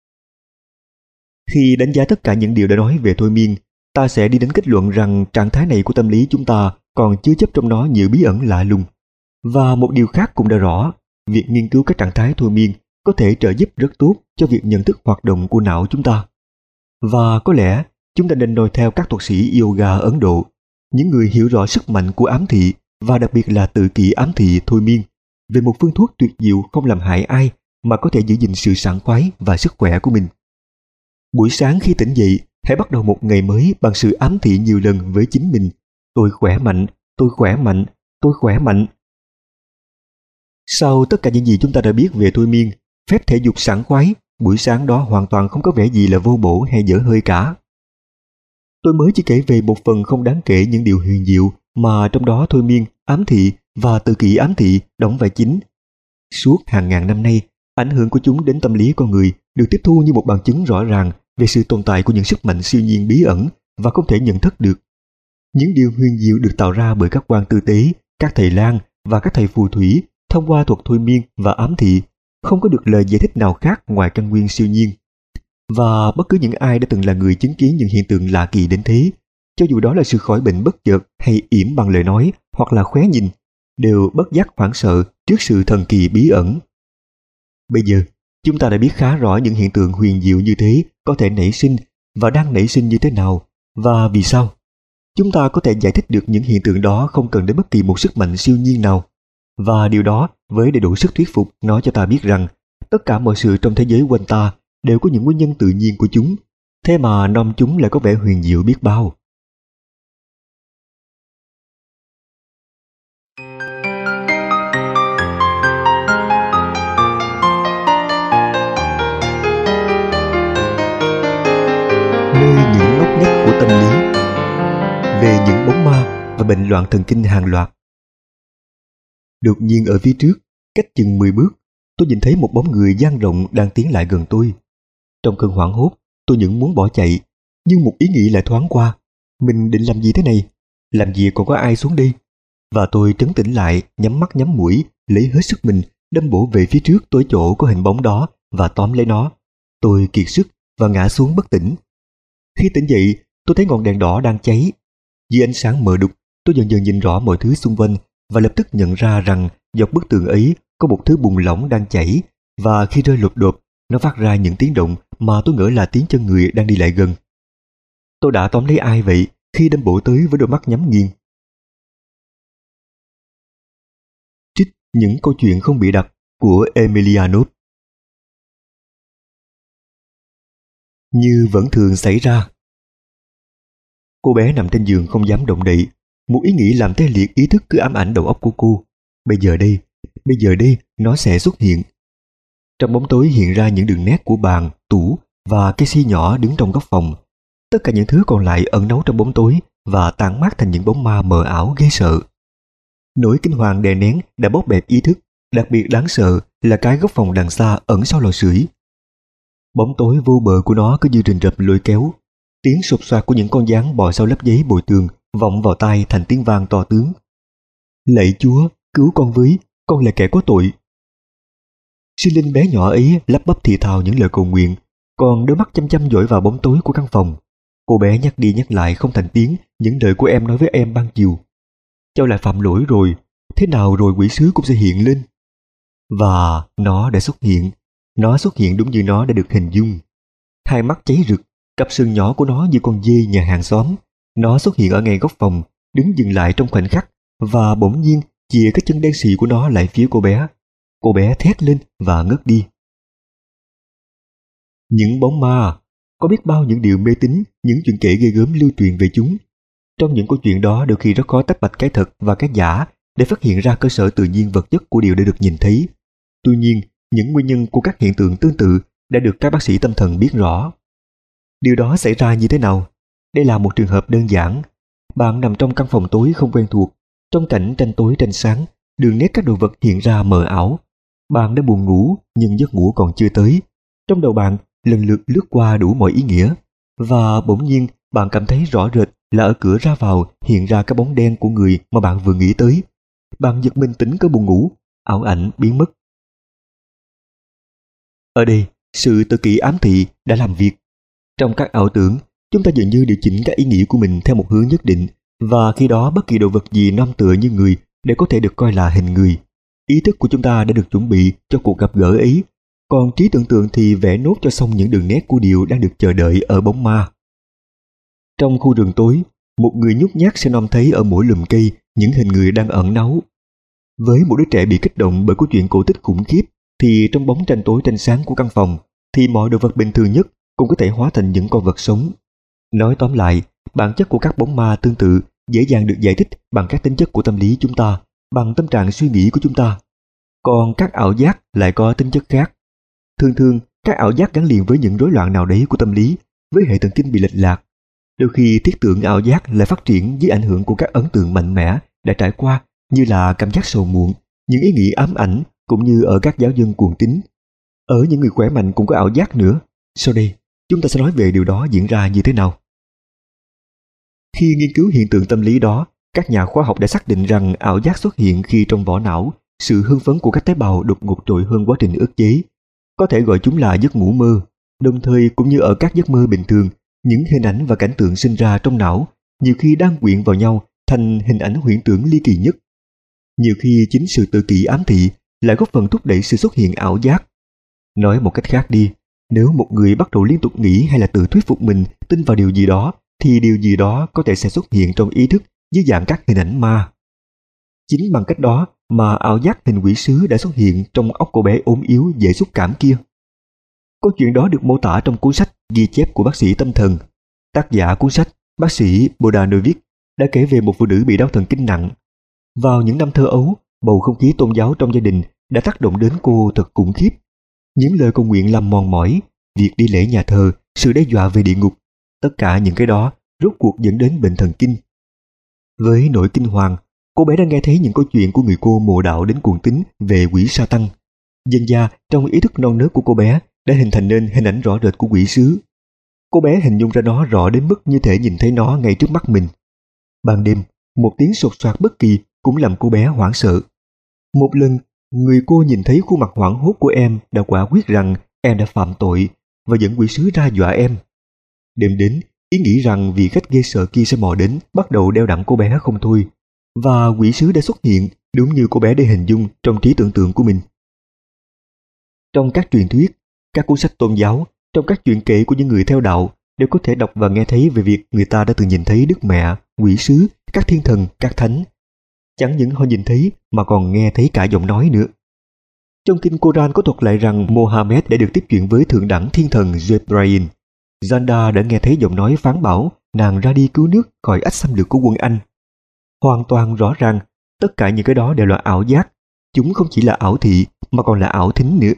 Speaker 1: Khi đánh giá tất cả những điều đã nói về thôi miên, ta sẽ đi đến kết luận rằng trạng thái này của tâm lý chúng ta còn chứa chấp trong nó nhiều bí ẩn lạ lùng. Và một điều khác cũng đã rõ, việc nghiên cứu các trạng thái thôi miên có thể trợ giúp rất tốt cho việc nhận thức hoạt động của não chúng ta. Và có lẽ chúng ta nên noi theo các thuật sĩ yoga Ấn Độ, những người hiểu rõ sức mạnh của ám thị và đặc biệt là tự kỷ ám thị thôi miên, về một phương thuốc tuyệt diệu không làm hại ai mà có thể giữ gìn sự sảng khoái và sức khỏe của mình. Buổi sáng khi tỉnh dậy, hãy bắt đầu một ngày mới bằng sự ám thị nhiều lần với chính mình: tôi khỏe mạnh, tôi khỏe mạnh, tôi khỏe mạnh. Sau tất cả những gì chúng ta đã biết về thôi miên, phép thể dục sảng khoái, buổi sáng đó hoàn toàn không có vẻ gì là vô bổ hay dở hơi cả. Tôi mới chỉ kể về một phần không đáng kể những điều huyền diệu mà trong đó thôi miên, ám thị và tự kỷ ám thị đóng vai chính. Suốt hàng ngàn năm nay, ảnh hưởng của chúng đến tâm lý con người được tiếp thu như một bằng chứng rõ ràng về sự tồn tại của những sức mạnh siêu nhiên bí ẩn và không thể nhận thức được. Những điều huyền diệu được tạo ra bởi các quan tư tế, các thầy lang và các thầy phù thủy thông qua thuật thôi miên và ám thị không có được lời giải thích nào khác ngoài căn nguyên siêu nhiên. Và bất cứ những ai đã từng là người chứng kiến những hiện tượng lạ kỳ đến thế, cho dù đó là sự khỏi bệnh bất chợt hay yểm bằng lời nói hoặc là khóe nhìn, đều bất giác hoảng sợ trước sự thần kỳ bí ẩn. Bây giờ, chúng ta đã biết khá rõ những hiện tượng huyền diệu như thế có thể nảy sinh và đang nảy sinh như thế nào, và vì sao. Chúng ta có thể giải thích được những hiện tượng đó không cần đến bất kỳ một sức mạnh siêu nhiên nào. Và điều đó với đầy đủ sức thuyết phục nói cho ta biết rằng tất cả mọi sự trong thế giới quanh ta đều có những nguyên nhân tự nhiên của chúng, thế mà nom chúng lại có vẻ huyền diệu biết bao. Nơi những ngóc ngách của tâm lý, về những bóng ma và bệnh loạn thần kinh hàng loạt. Đột nhiên ở phía trước, cách chừng 10 bước, tôi nhìn thấy một bóng người dang rộng đang tiến lại gần tôi. Trong cơn hoảng hốt, tôi những muốn bỏ chạy, nhưng một ý nghĩ lại thoáng qua: mình định làm gì thế này? Làm gì còn có ai xuống đây? Và tôi trấn tĩnh lại, nhắm mắt nhắm mũi, lấy hết sức mình, đâm bổ về phía trước tới chỗ có hình bóng đó và tóm lấy nó. Tôi kiệt sức và ngã xuống bất tỉnh. Khi tỉnh dậy, tôi thấy ngọn đèn đỏ đang cháy. Dưới ánh sáng mờ đục, tôi dần dần nhìn rõ mọi thứ xung quanh và lập tức nhận ra rằng dọc bức tường ấy có một thứ bùn lỏng đang chảy, và khi rơi lột đột, nó phát ra những tiếng động mà tôi ngỡ là tiếng chân người đang đi lại gần. Tôi đã tóm lấy ai vậy khi đâm bổ tới với đôi mắt nhắm nghiền? Trích những câu chuyện không bị đặt của Emilianov. Như vẫn thường xảy ra. Cô bé nằm trên giường không dám động đậy. Một ý nghĩ làm tê liệt ý thức cứ ám ảnh đầu óc của cô. Bây giờ đây, nó sẽ xuất hiện. Trong bóng tối hiện ra những đường nét của bàn, tủ và cái xi nhỏ đứng trong góc phòng. Tất cả những thứ còn lại ẩn náu trong bóng tối và tản mát thành những bóng ma mờ ảo ghê sợ. Nỗi kinh hoàng đè nén đã bóp bẹp ý thức. Đặc biệt đáng sợ là cái góc phòng đằng xa ẩn sau lò sưởi. Bóng tối vô bờ của nó cứ như rình rập lôi kéo. Tiếng sột soạt của những con gián bò sau lớp giấy bồi tường vọng vào tai thành tiếng vang to tướng. Lạy Chúa, cứu con với, con là kẻ có tội. Sinh linh bé nhỏ ấy lắp bắp thì thào những lời cầu nguyện, còn đôi mắt chăm chăm dõi vào bóng tối của căn phòng. Cô bé nhắc đi nhắc lại không thành tiếng những lời của em nói với em ban chiều. Cháu lại phạm lỗi rồi, thế nào rồi quỷ sứ cũng sẽ hiện lên. Và nó đã xuất hiện. Nó xuất hiện đúng như nó đã được hình dung. Hai mắt cháy rực, cặp sừng nhỏ của nó như con dê nhà hàng xóm. Nó xuất hiện ở ngay góc phòng, đứng dừng lại trong khoảnh khắc, và bỗng nhiên chìa cái chân đen xì của nó lại phía cô bé. Cô bé thét lên và ngất đi. Những bóng ma, có biết bao những điều mê tín, những chuyện kể ghê gớm lưu truyền về chúng. Trong những câu chuyện đó đôi khi rất khó tách bạch cái thật và cái giả để phát hiện ra cơ sở tự nhiên vật chất của điều đã được nhìn thấy. Tuy nhiên, những nguyên nhân của các hiện tượng tương tự đã được các bác sĩ tâm thần biết rõ. Điều đó xảy ra như thế nào? Đây là một trường hợp đơn giản. Bạn nằm trong căn phòng tối không quen thuộc, trong cảnh tranh tối tranh sáng, đường nét các đồ vật hiện ra mờ ảo. Bạn đã buồn ngủ nhưng giấc ngủ còn chưa tới. Trong đầu bạn lần lượt lướt qua đủ mọi ý nghĩa, và bỗng nhiên bạn cảm thấy rõ rệt là ở cửa ra vào hiện ra cái bóng đen của người mà bạn vừa nghĩ tới. Bạn giật mình tỉnh cơn buồn ngủ, ảo ảnh biến mất. Ở đây, sự tự kỷ ám thị đã làm việc. Trong các ảo tưởng, chúng ta dường như điều chỉnh các ý nghĩ của mình theo một hướng nhất định, và khi đó bất kỳ đồ vật gì nom tựa như người đều có thể được coi là hình người. Ý thức của chúng ta đã được chuẩn bị cho cuộc gặp gỡ ấy, còn trí tưởng tượng thì vẽ nốt cho xong những đường nét của điều đang được chờ đợi ở bóng ma. Trong khu rừng tối, một người nhút nhát sẽ nom thấy ở mỗi lùm cây những hình người đang ẩn náu. Với một đứa trẻ bị kích động bởi câu chuyện cổ tích khủng khiếp, thì trong bóng tranh tối tranh sáng của căn phòng, thì mọi đồ vật bình thường nhất cũng có thể hóa thành những con vật sống. Nói tóm lại, bản chất của các bóng ma tương tự dễ dàng được giải thích bằng các tính chất của tâm lý chúng ta, bằng tâm trạng suy nghĩ của chúng ta. Còn các ảo giác lại có tính chất khác. Thường thường, các ảo giác gắn liền với những rối loạn nào đấy của tâm lý, với hệ thần kinh bị lệch lạc. Đôi khi thiết tưởng ảo giác lại phát triển dưới ảnh hưởng của các ấn tượng mạnh mẽ đã trải qua, như là cảm giác sầu muộn, những ý nghĩ ám ảnh, cũng như ở các giáo dân cuồng tín. Ở những người khỏe mạnh cũng có ảo giác nữa. Sau đây, chúng ta sẽ nói về điều đó diễn ra như thế nào. Khi nghiên cứu hiện tượng tâm lý đó, các nhà khoa học đã xác định rằng ảo giác xuất hiện khi trong vỏ não, sự hưng phấn của các tế bào đột ngột trội hơn quá trình ức chế. Có thể gọi chúng là giấc ngủ mơ. Đồng thời, cũng như ở các giấc mơ bình thường, những hình ảnh và cảnh tượng sinh ra trong não nhiều khi đang quyện vào nhau thành hình ảnh huyễn tưởng ly kỳ nhất. Nhiều khi chính sự tự kỷ ám thị lại góp phần thúc đẩy sự xuất hiện ảo giác. Nói một cách khác đi, nếu một người bắt đầu liên tục nghĩ hay là tự thuyết phục mình tin vào điều gì đó, thì điều gì đó có thể sẽ xuất hiện trong ý thức dưới dạng các hình ảnh ma. Chính bằng cách đó mà ảo giác hình quỷ sứ đã xuất hiện trong óc cô bé ốm yếu dễ xúc cảm kia. Câu chuyện đó được mô tả trong cuốn sách ghi chép của bác sĩ tâm thần. Tác giả cuốn sách, bác sĩ Bogdanovich, đã kể về một phụ nữ bị đau thần kinh nặng. Vào những năm thơ ấu, bầu không khí tôn giáo trong gia đình đã tác động đến cô thật khủng khiếp. Những lời cầu nguyện làm mòn mỏi, việc đi lễ nhà thờ, sự đe dọa về địa ngục, tất cả những cái đó rốt cuộc dẫn đến bệnh thần kinh. Với nỗi kinh hoàng, cô bé đã nghe thấy những câu chuyện của người cô mộ đạo đến cuồng tín về quỷ sa tăng. Dần dà, trong ý thức non nớt của cô bé đã hình thành nên hình ảnh rõ rệt của quỷ sứ. Cô bé hình dung ra nó rõ đến mức như thể nhìn thấy nó ngay trước mắt mình. Ban đêm, một tiếng sột soạt bất kỳ cũng làm cô bé hoảng sợ. Một lần, người cô nhìn thấy khuôn mặt hoảng hốt của em đã quả quyết rằng em đã phạm tội và dẫn quỷ sứ ra dọa em. Đêm đến, ý nghĩ rằng vị khách ghê sợ kia sẽ mò đến bắt đầu đeo đẳng cô bé không thôi, và quỷ sứ đã xuất hiện đúng như cô bé đã hình dung trong trí tưởng tượng của mình. Trong các truyền thuyết, các cuốn sách tôn giáo, trong các chuyện kể của những người theo đạo đều có thể đọc và nghe thấy về việc người ta đã từng nhìn thấy Đức Mẹ, quỷ sứ, các thiên thần, các thánh. Chẳng những họ nhìn thấy mà còn nghe thấy cả giọng nói nữa. Trong kinh Koran có thuật lại rằng Mohammed đã được tiếp chuyện với thượng đẳng thiên thần Jibril. Zanda đã nghe thấy giọng nói phán bảo nàng ra đi cứu nước khỏi ách xâm lược của quân Anh. Hoàn toàn rõ ràng, tất cả những cái đó đều là ảo giác. Chúng không chỉ là ảo thị mà còn là ảo thính nữa.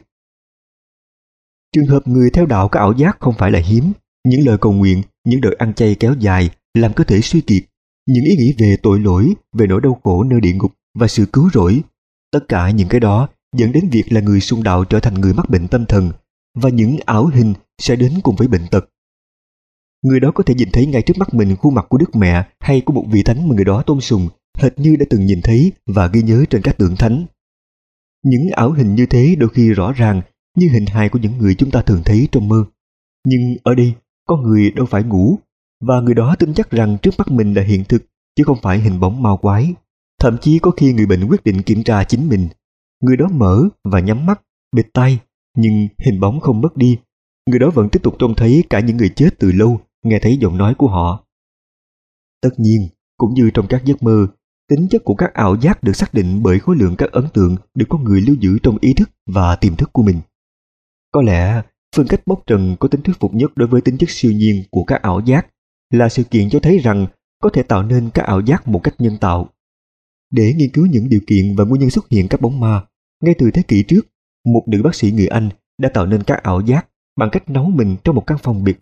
Speaker 1: Trường hợp người theo đạo có ảo giác không phải là hiếm. Những lời cầu nguyện, những đợt ăn chay kéo dài làm cơ thể suy kiệt, những ý nghĩ về tội lỗi, về nỗi đau khổ nơi địa ngục và sự cứu rỗi. Tất cả những cái đó dẫn đến việc là người xung đạo trở thành người mắc bệnh tâm thần, và những ảo hình sẽ đến cùng với bệnh tật. Người đó có thể nhìn thấy ngay trước mắt mình khuôn mặt của Đức Mẹ hay của một vị thánh mà người đó tôn sùng, hệt như đã từng nhìn thấy và ghi nhớ trên các tượng thánh. Những ảo hình như thế đôi khi rõ ràng như hình hài của những người chúng ta thường thấy trong mơ. Nhưng ở đây, con người đâu phải ngủ, và người đó tin chắc rằng trước mắt mình là hiện thực, chứ không phải hình bóng ma quái. Thậm chí có khi người bệnh quyết định kiểm tra chính mình. Người đó mở và nhắm mắt, bịt tai, nhưng hình bóng không mất đi. Người đó vẫn tiếp tục trông thấy cả những người chết từ lâu, nghe thấy giọng nói của họ. Tất nhiên, cũng như trong các giấc mơ, tính chất của các ảo giác được xác định bởi khối lượng các ấn tượng được con người lưu giữ trong ý thức và tiềm thức của mình. Có lẽ, phương cách bóc trần có tính thuyết phục nhất đối với tính chất siêu nhiên của các ảo giác là sự kiện cho thấy rằng có thể tạo nên các ảo giác một cách nhân tạo. Để nghiên cứu những điều kiện và nguyên nhân xuất hiện các bóng ma, ngay từ thế kỷ trước, một nữ bác sĩ người Anh đã tạo nên các ảo giác bằng cách nấu mình trong một căn phòng biệt lập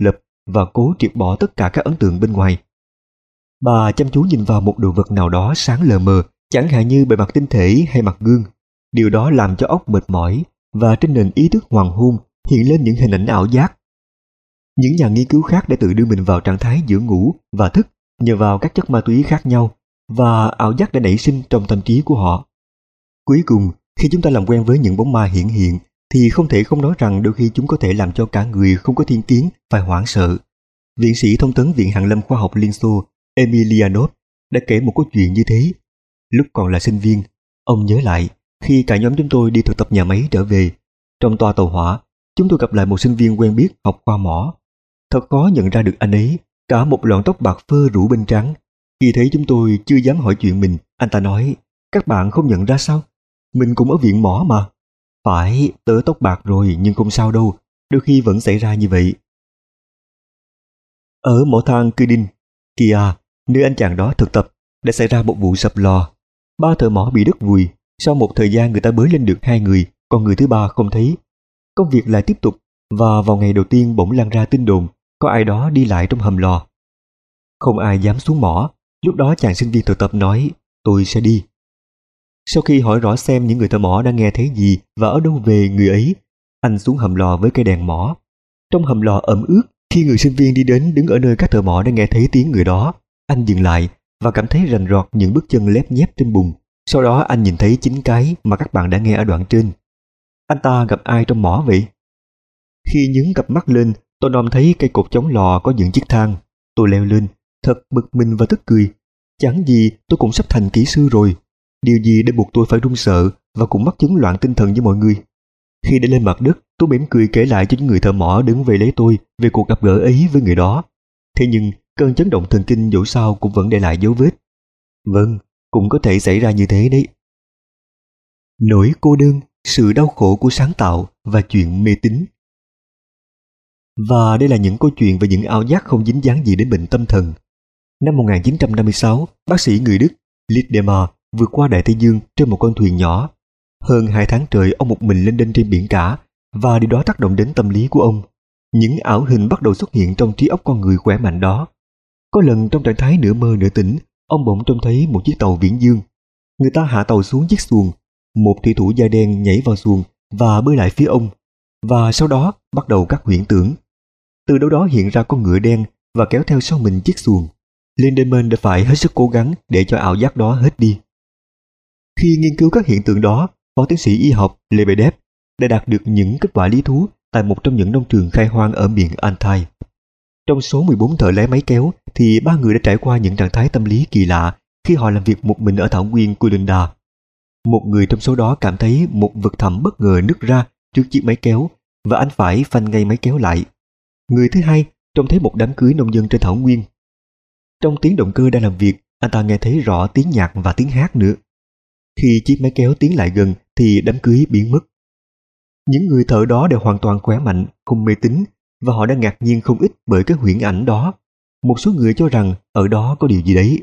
Speaker 1: và cố triệt bỏ tất cả các ấn tượng bên ngoài. Bà chăm chú nhìn vào một đồ vật nào đó sáng lờ mờ, chẳng hạn như bề mặt tinh thể hay mặt gương. Điều đó làm cho óc mệt mỏi, và trên nền ý thức hoàng hôn hiện lên những hình ảnh ảo giác. Những nhà nghiên cứu khác đã tự đưa mình vào trạng thái giữa ngủ và thức nhờ vào các chất ma túy khác nhau, và ảo giác đã nảy sinh trong tâm trí của họ. Cuối cùng, khi chúng ta làm quen với những bóng ma hiển hiện, thì không thể không nói rằng đôi khi chúng có thể làm cho cả người không có thiên kiến phải hoảng sợ. Viện sĩ thông tấn Viện Hàn lâm Khoa học Liên Xô Emelianov đã kể một câu chuyện như thế. Lúc còn là sinh viên, ông nhớ lại khi cả nhóm chúng tôi đi thực tập nhà máy trở về. Trong toa tàu hỏa, chúng tôi gặp lại một sinh viên quen biết học khoa mỏ. Thật khó nhận ra được anh ấy, cả một lọn tóc bạc phơ rủ bên trán. Khi thấy chúng tôi chưa dám hỏi chuyện mình, anh ta nói: "Các bạn không nhận ra sao? Mình cũng ở viện mỏ mà." "Phải, tớ tóc bạc rồi nhưng không sao đâu, đôi khi vẫn xảy ra như vậy." Ở mỏ than Kudin, Kia, nơi anh chàng đó thực tập, đã xảy ra một vụ sập lò. 3 thợ mỏ bị đất vùi. Sau một thời gian người ta bới lên được 2 người, còn người thứ 3 không thấy. Công việc lại tiếp tục, và vào ngày đầu tiên bỗng lan ra tin đồn có ai đó đi lại trong hầm lò. Không ai dám xuống mỏ. Lúc đó chàng sinh viên thực tập nói: "Tôi sẽ đi." Sau khi hỏi rõ xem những người thợ mỏ đã nghe thấy gì và ở đâu về người ấy, anh xuống hầm lò với cây đèn mỏ. Trong hầm lò ẩm ướt, khi người sinh viên đi đến đứng ở nơi các thợ mỏ đã nghe thấy tiếng người đó, anh dừng lại và cảm thấy rành rọt những bước chân lép nhép trên bùn. Sau đó anh nhìn thấy chính cái mà các bạn đã nghe ở đoạn trên. Anh ta gặp ai trong mỏ vậy? Khi nhướng cặp mắt lên, tôi nom thấy cây cột chống lò có dựng chiếc thang. Tôi leo lên, thật bực mình và tức cười. Chẳng gì tôi cũng sắp thành kỹ sư rồi. Điều gì để buộc tôi phải run sợ và cũng mắc chứng loạn tinh thần với mọi người? Khi đã lên mặt đất, tôi mỉm cười kể lại cho những người thợ mỏ đứng về lấy tôi về cuộc gặp gỡ ấy với người đó. Thế nhưng cơn chấn động thần kinh dẫu sao cũng vẫn để lại dấu vết. Vâng, cũng có thể xảy ra như thế đấy. Nỗi cô đơn, sự đau khổ của sáng tạo và chuyện mê tín. Và đây là những câu chuyện về những ảo giác không dính dáng gì đến bệnh tâm thần. Năm 1956, bác sĩ người Đức Liddemer vượt qua Đại Tây Dương trên một con thuyền nhỏ. Hơn 2 tháng trời ông một mình lênh đênh trên biển cả, và điều đó tác động đến tâm lý của ông. Những ảo hình bắt đầu xuất hiện trong trí óc con người khỏe mạnh đó. Có lần trong trạng thái nửa mơ nửa tỉnh, ông bỗng trông thấy một chiếc tàu viễn dương. Người ta hạ tàu xuống chiếc xuồng. Một thủy thủ da đen nhảy vào xuồng và bơi lại phía ông. Và sau đó bắt đầu các huyễn tưởng. Từ đâu đó hiện ra con ngựa đen và kéo theo sau mình chiếc xuồng. Lindemann đã phải hết sức cố gắng để cho ảo giác đó hết đi. Khi nghiên cứu các hiện tượng đó, phó tiến sĩ y học Lebedev đã đạt được những kết quả lý thú tại một trong những nông trường khai hoang ở miền Altai. Trong số 14 thợ lái máy kéo thì 3 người đã trải qua những trạng thái tâm lý kỳ lạ khi họ làm việc một mình ở thảo nguyên Kulunda. Một người trong số đó cảm thấy một vực thẳm bất ngờ nứt ra trước chiếc máy kéo và anh phải phanh ngay máy kéo lại. Người thứ hai trông thấy một đám cưới nông dân trên thảo nguyên. Trong tiếng động cơ đang làm việc, anh ta nghe thấy rõ tiếng nhạc và tiếng hát nữa. Khi chiếc máy kéo tiến lại gần thì đám cưới biến mất. Những người thợ đó đều hoàn toàn khỏe mạnh, không mê tín, và họ đã ngạc nhiên không ít bởi cái huyễn ảnh đó. Một số người cho rằng ở đó có điều gì đấy.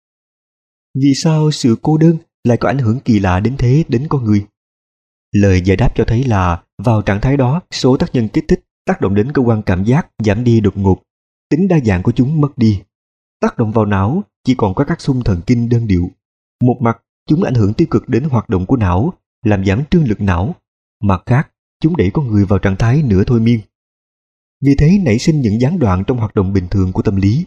Speaker 1: Vì sao sự cô đơn lại có ảnh hưởng kỳ lạ đến thế đến con người? Lời giải đáp cho thấy là vào trạng thái đó, số tác nhân kích thích tác động đến cơ quan cảm giác giảm đi đột ngột, tính đa dạng của chúng mất đi. Tác động vào não chỉ còn có các xung thần kinh đơn điệu. Một mặt, chúng ảnh hưởng tiêu cực đến hoạt động của não, làm giảm trương lực não. Mặt khác, chúng đẩy con người vào trạng thái nửa thôi miên. Vì thế nảy sinh những gián đoạn trong hoạt động bình thường của tâm lý.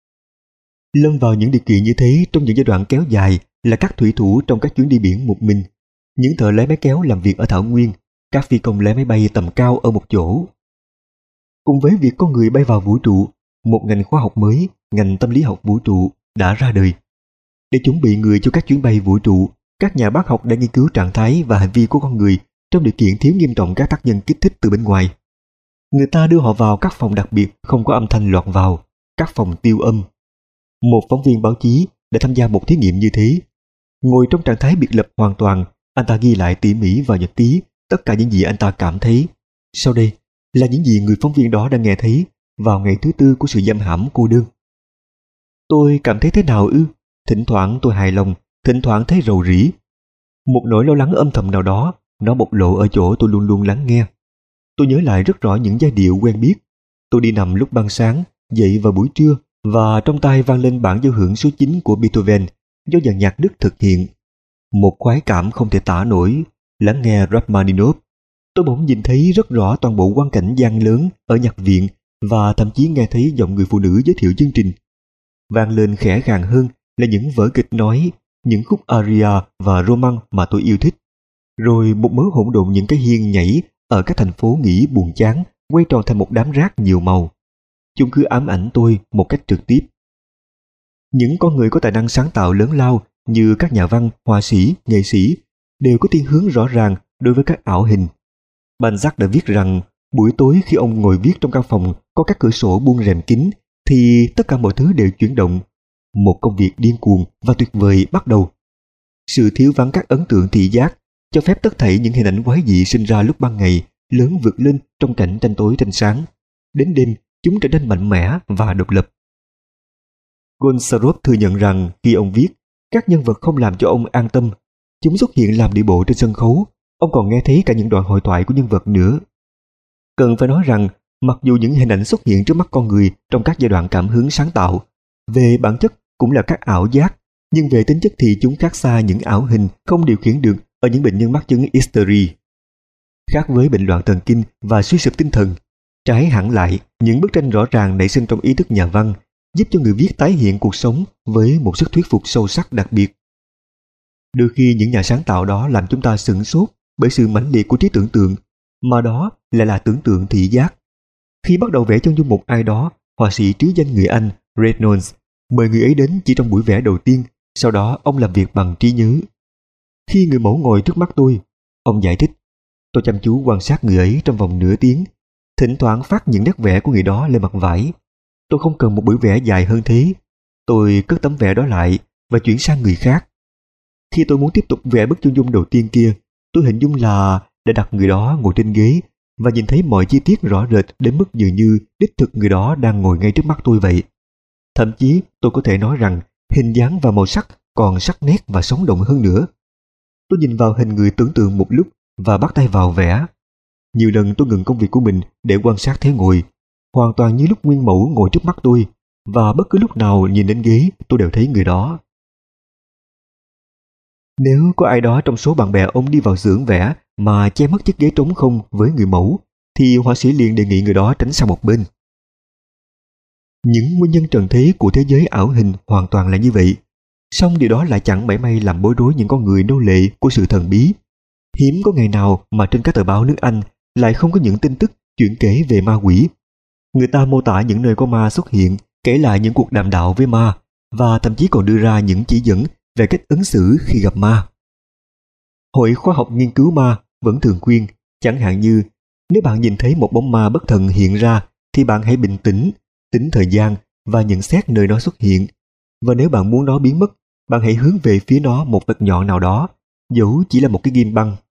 Speaker 1: Lâm vào những điều kiện như thế trong những giai đoạn kéo dài là các thủy thủ trong các chuyến đi biển một mình, những thợ lái máy kéo làm việc ở thảo nguyên, các phi công lái máy bay tầm cao ở một chỗ. Cùng với việc con người bay vào vũ trụ, một ngành khoa học mới, ngành tâm lý học vũ trụ, đã ra đời. Để chuẩn bị người cho các chuyến bay vũ trụ, các nhà bác học đã nghiên cứu trạng thái và hành vi của con người trong điều kiện thiếu nghiêm trọng các tác nhân kích thích từ bên ngoài. Người ta đưa họ vào các phòng đặc biệt không có âm thanh lọt vào, các phòng tiêu âm. Một phóng viên báo chí đã tham gia một thí nghiệm như thế. Ngồi trong trạng thái biệt lập hoàn toàn, anh ta ghi lại tỉ mỉ vào nhật ký tất cả những gì anh ta cảm thấy. Sau đây là những gì người phóng viên đó đã nghe thấy vào ngày thứ tư của sự giam hãm cô đơn. Tôi cảm thấy thế nào ư? Thỉnh thoảng tôi hài lòng, thỉnh thoảng thấy rầu rĩ. Một nỗi lo lắng âm thầm nào đó, nó bộc lộ ở chỗ tôi luôn luôn lắng nghe. Tôi nhớ lại rất rõ những giai điệu quen biết. Tôi đi nằm lúc ban sáng, dậy vào buổi trưa và trong tay vang lên bản giao hưởng số 9 của Beethoven do dàn nhạc Đức thực hiện. Một khoái cảm không thể tả nổi, lắng nghe Rachmaninoff. Tôi bỗng nhìn thấy rất rõ toàn bộ quang cảnh gian lớn ở nhạc viện và thậm chí nghe thấy giọng người phụ nữ giới thiệu chương trình. Vang lên khẽ khàng hơn là những vở kịch nói, những khúc aria và roman mà tôi yêu thích. Rồi một mớ hỗn độn những cái hiên nhảy ở các thành phố nghỉ buồn chán quay tròn thành một đám rác nhiều màu. Chúng cứ ám ảnh tôi một cách trực tiếp. Những con người có tài năng sáng tạo lớn lao như các nhà văn, họa sĩ, nghệ sĩ đều có thiên hướng rõ ràng đối với các ảo hình. Balzac đã viết rằng buổi tối khi ông ngồi viết trong căn phòng có các cửa sổ buông rèm kín thì tất cả mọi thứ đều chuyển động. Một công việc điên cuồng và tuyệt vời bắt đầu. Sự thiếu vắng các ấn tượng thị giác cho phép tất thảy những hình ảnh quái dị sinh ra lúc ban ngày lớn vượt lên trong cảnh tranh tối tranh sáng. Đến đêm, chúng trở nên mạnh mẽ và độc lập. Gonçalves thừa nhận rằng khi ông viết, các nhân vật không làm cho ông an tâm. Chúng xuất hiện làm đi bộ trên sân khấu. Ông còn nghe thấy cả những đoạn hội thoại của nhân vật nữa. Cần phải nói rằng, mặc dù những hình ảnh xuất hiện trước mắt con người trong các giai đoạn cảm hứng sáng tạo, về bản chất cũng là các ảo giác, nhưng về tính chất thì chúng khác xa những ảo hình không điều khiển được ở những bệnh nhân mắc chứng hysteria. Khác với bệnh loạn thần kinh và suy sụp tinh thần, trái hẳn lại, những bức tranh rõ ràng nảy sinh trong ý thức nhà văn giúp cho người viết tái hiện cuộc sống với một sức thuyết phục sâu sắc đặc biệt. Đôi khi những nhà sáng tạo đó làm chúng ta sửng sốt bởi sự mãnh liệt của trí tưởng tượng, mà đó lại là tưởng tượng thị giác. Khi bắt đầu vẽ chân dung một ai đó, họa sĩ trứ danh người Anh Reynolds mời người ấy đến chỉ trong buổi vẽ đầu tiên, sau đó ông làm việc bằng trí nhớ. Khi người mẫu ngồi trước mắt tôi, ông giải thích, tôi chăm chú quan sát người ấy trong vòng nửa tiếng, thỉnh thoảng phát những nét vẽ của người đó lên mặt vải. Tôi không cần một buổi vẽ dài hơn thế. Tôi cất tấm vẽ đó lại và chuyển sang người khác. Khi tôi muốn tiếp tục vẽ bức chân dung đầu tiên kia, tôi hình dung là đã đặt người đó ngồi trên ghế và nhìn thấy mọi chi tiết rõ rệt đến mức dường như đích thực người đó đang ngồi ngay trước mắt tôi vậy. Thậm chí tôi có thể nói rằng hình dáng và màu sắc còn sắc nét và sống động hơn nữa. Tôi nhìn vào hình người tưởng tượng một lúc và bắt tay vào vẽ. Nhiều lần tôi ngừng công việc của mình để quan sát thế ngồi, hoàn toàn như lúc nguyên mẫu ngồi trước mắt tôi, và bất cứ lúc nào nhìn đến ghế tôi đều thấy người đó. Nếu có ai đó trong số bạn bè ông đi vào xưởng vẽ mà che mất chiếc ghế trống không với người mẫu, thì họa sĩ liền đề nghị người đó tránh sang một bên. Những nguyên nhân trần thế của thế giới ảo hình hoàn toàn là như vậy, song điều đó lại chẳng mảy may làm bối rối những con người nô lệ của sự thần bí. Hiếm có ngày nào mà trên các tờ báo nước Anh lại không có những tin tức chuyện kể về ma quỷ. Người ta mô tả những nơi có ma xuất hiện, kể lại những cuộc đàm đạo với ma, và thậm chí còn đưa ra những chỉ dẫn về cách ứng xử khi gặp ma. Hội khoa học nghiên cứu ma vẫn thường khuyên, chẳng hạn như nếu bạn nhìn thấy một bóng ma bất thần hiện ra thì bạn hãy bình tĩnh, tính thời gian và nhận xét nơi nó xuất hiện. Và nếu bạn muốn nó biến mất, bạn hãy hướng về phía nó một vật nhọn nào đó, dẫu chỉ là một cái ghim băng.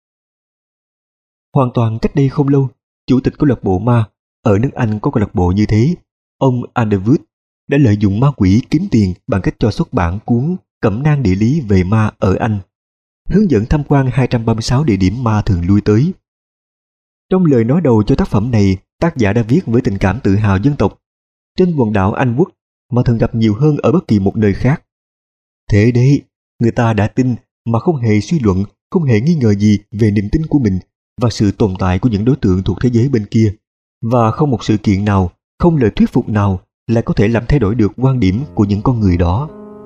Speaker 1: Hoàn toàn cách đây không lâu, chủ tịch câu lạc bộ ma ở nước Anh có câu lạc bộ như thế, ông Underwood, đã lợi dụng ma quỷ kiếm tiền bằng cách cho xuất bản cuốn Cẩm nang địa lý về ma ở Anh, hướng dẫn tham quan 236 địa điểm ma thường lui tới. Trong lời nói đầu cho tác phẩm này, tác giả đã viết với tình cảm tự hào dân tộc, trên quần đảo Anh Quốc mà thường gặp nhiều hơn ở bất kỳ một nơi khác. Thế đấy, người ta đã tin mà không hề suy luận, không hề nghi ngờ gì về niềm tin của mình và sự tồn tại của những đối tượng thuộc thế giới bên kia, và không một sự kiện nào, không lời thuyết phục nào lại có thể làm thay đổi được quan điểm của những con người đó.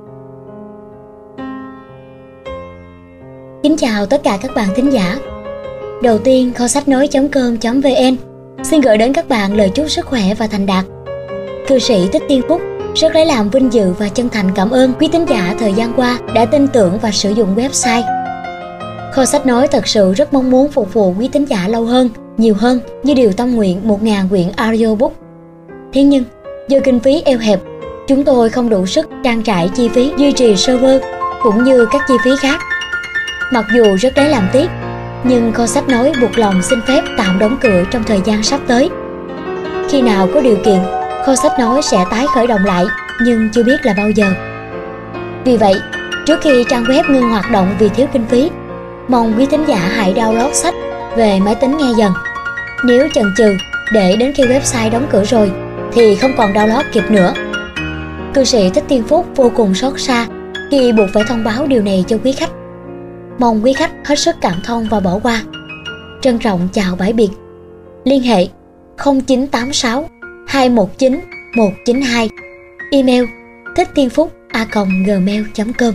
Speaker 2: Kính chào tất cả các bạn thính giả. Đầu tiên, kho sách nói.com.vn xin gửi đến các bạn lời chúc sức khỏe và thành đạt. Cư sĩ Thích Tiên Phúc rất lấy làm vinh dự và chân thành cảm ơn quý thính giả thời gian qua đã tin tưởng và sử dụng website. Kho sách nói thật sự rất mong muốn phục vụ quý thính giả lâu hơn, nhiều hơn như điều tâm nguyện 1.000 quyển audiobook. Thế nhưng, do kinh phí eo hẹp, chúng tôi không đủ sức trang trải chi phí duy trì server cũng như các chi phí khác. Mặc dù rất lấy làm tiếc, nhưng kho sách nói buộc lòng xin phép tạm đóng cửa trong thời gian sắp tới. Khi nào có điều kiện, kho sách nói sẽ tái khởi động lại, nhưng chưa biết là bao giờ. Vì vậy, trước khi trang web ngưng hoạt động vì thiếu kinh phí, mong quý thính giả hãy download sách về máy tính nghe dần. Nếu chần chừ để đến khi website đóng cửa rồi thì không còn download kịp nữa. Cư sĩ Thích Tiên Phúc vô cùng xót xa khi buộc phải thông báo điều này cho quý khách. Mong quý khách hết sức cảm thông và bỏ qua. Trân trọng chào bãi biệt. Liên hệ 0986 219 192. Email thittienphúc@gmail.com.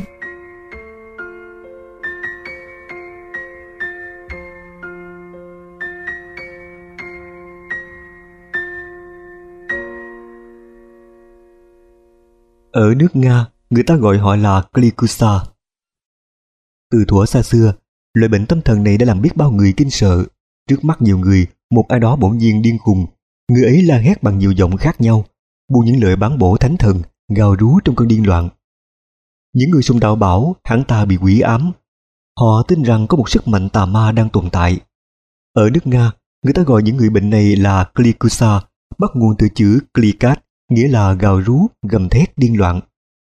Speaker 1: Ở nước Nga, người ta gọi họ là Klikusa. Từ thuở xa xưa, loại bệnh tâm thần này đã làm biết bao người kinh sợ. Trước mắt nhiều người, một ai đó bỗng nhiên điên khùng. Người ấy la hét bằng nhiều giọng khác nhau, buông những lời bán bổ thánh thần, gào rú trong cơn điên loạn. Những người xung đạo bảo hắn ta bị quỷ ám. Họ tin rằng có một sức mạnh tà ma đang tồn tại. Ở nước Nga, người ta gọi những người bệnh này là Klikusa, bắt nguồn từ chữ klikat, nghĩa là gào rú, gầm thét điên loạn.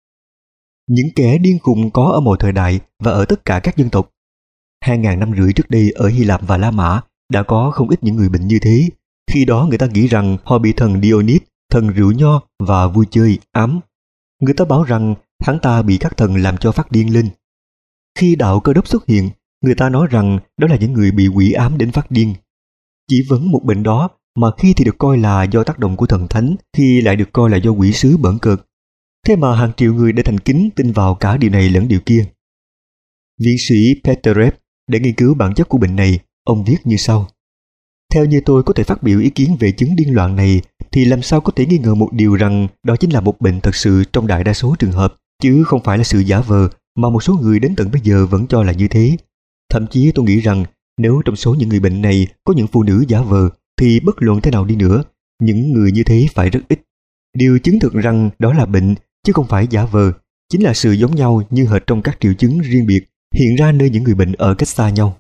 Speaker 1: Những kẻ điên khùng có ở mọi thời đại và ở tất cả các dân tộc. 2.500 năm trước đây ở Hy Lạp và La Mã đã có không ít những người bệnh như thế. Khi đó người ta nghĩ rằng họ bị thần Dionys, thần rượu nho và vui chơi, ám. Người ta bảo rằng hắn ta bị các thần làm cho phát điên lên. Khi đạo Cơ Đốc xuất hiện, người ta nói rằng đó là những người bị quỷ ám đến phát điên. Chỉ vấn một bệnh đó mà khi thì được coi là do tác động của thần thánh, khi lại được coi là do quỷ sứ bỡn cợt. Thế mà hàng triệu người đã thành kính tin vào cả điều này lẫn điều kia. Viện sĩ Peterev để nghiên cứu bản chất của bệnh này, ông viết như sau. Theo như tôi có thể phát biểu ý kiến về chứng điên loạn này, thì làm sao có thể nghi ngờ một điều rằng đó chính là một bệnh thật sự trong đại đa số trường hợp, chứ không phải là sự giả vờ mà một số người đến tận bây giờ vẫn cho là như thế. Thậm chí tôi nghĩ rằng nếu trong số những người bệnh này có những phụ nữ giả vờ, thì bất luận thế nào đi nữa, những người như thế phải rất ít. Điều chứng thực rằng đó là bệnh, chứ không phải giả vờ, chính là sự giống nhau như hệt trong các triệu chứng riêng biệt hiện ra nơi những người bệnh ở cách xa nhau.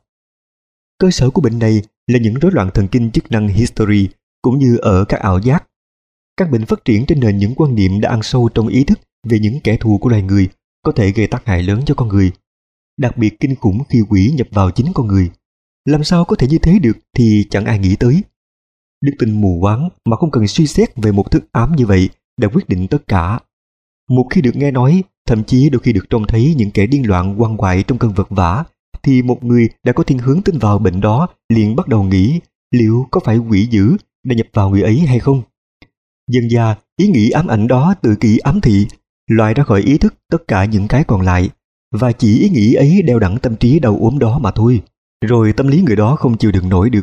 Speaker 1: Cơ sở của bệnh này là những rối loạn thần kinh chức năng history, cũng như ở các ảo giác. Các bệnh phát triển trên nền những quan niệm đã ăn sâu trong ý thức về những kẻ thù của loài người, có thể gây tác hại lớn cho con người. Đặc biệt kinh khủng khi quỷ nhập vào chính con người. Làm sao có thể như thế được thì chẳng ai nghĩ tới. Đức tin mù quáng mà không cần suy xét về một thức ám như vậy đã quyết định tất cả. Một khi được nghe nói, thậm chí đôi khi được trông thấy những kẻ điên loạn quằn quại trong cơn vật vã, thì một người đã có thiên hướng tin vào bệnh đó liền bắt đầu nghĩ liệu có phải quỷ dữ đã nhập vào người ấy hay không. Dần dà, ý nghĩ ám ảnh đó tự kỷ ám thị, loại ra khỏi ý thức tất cả những cái còn lại, và chỉ ý nghĩ ấy đeo đẳng tâm trí đau ốm đó mà thôi. Rồi tâm lý người đó không chịu đựng nổi được.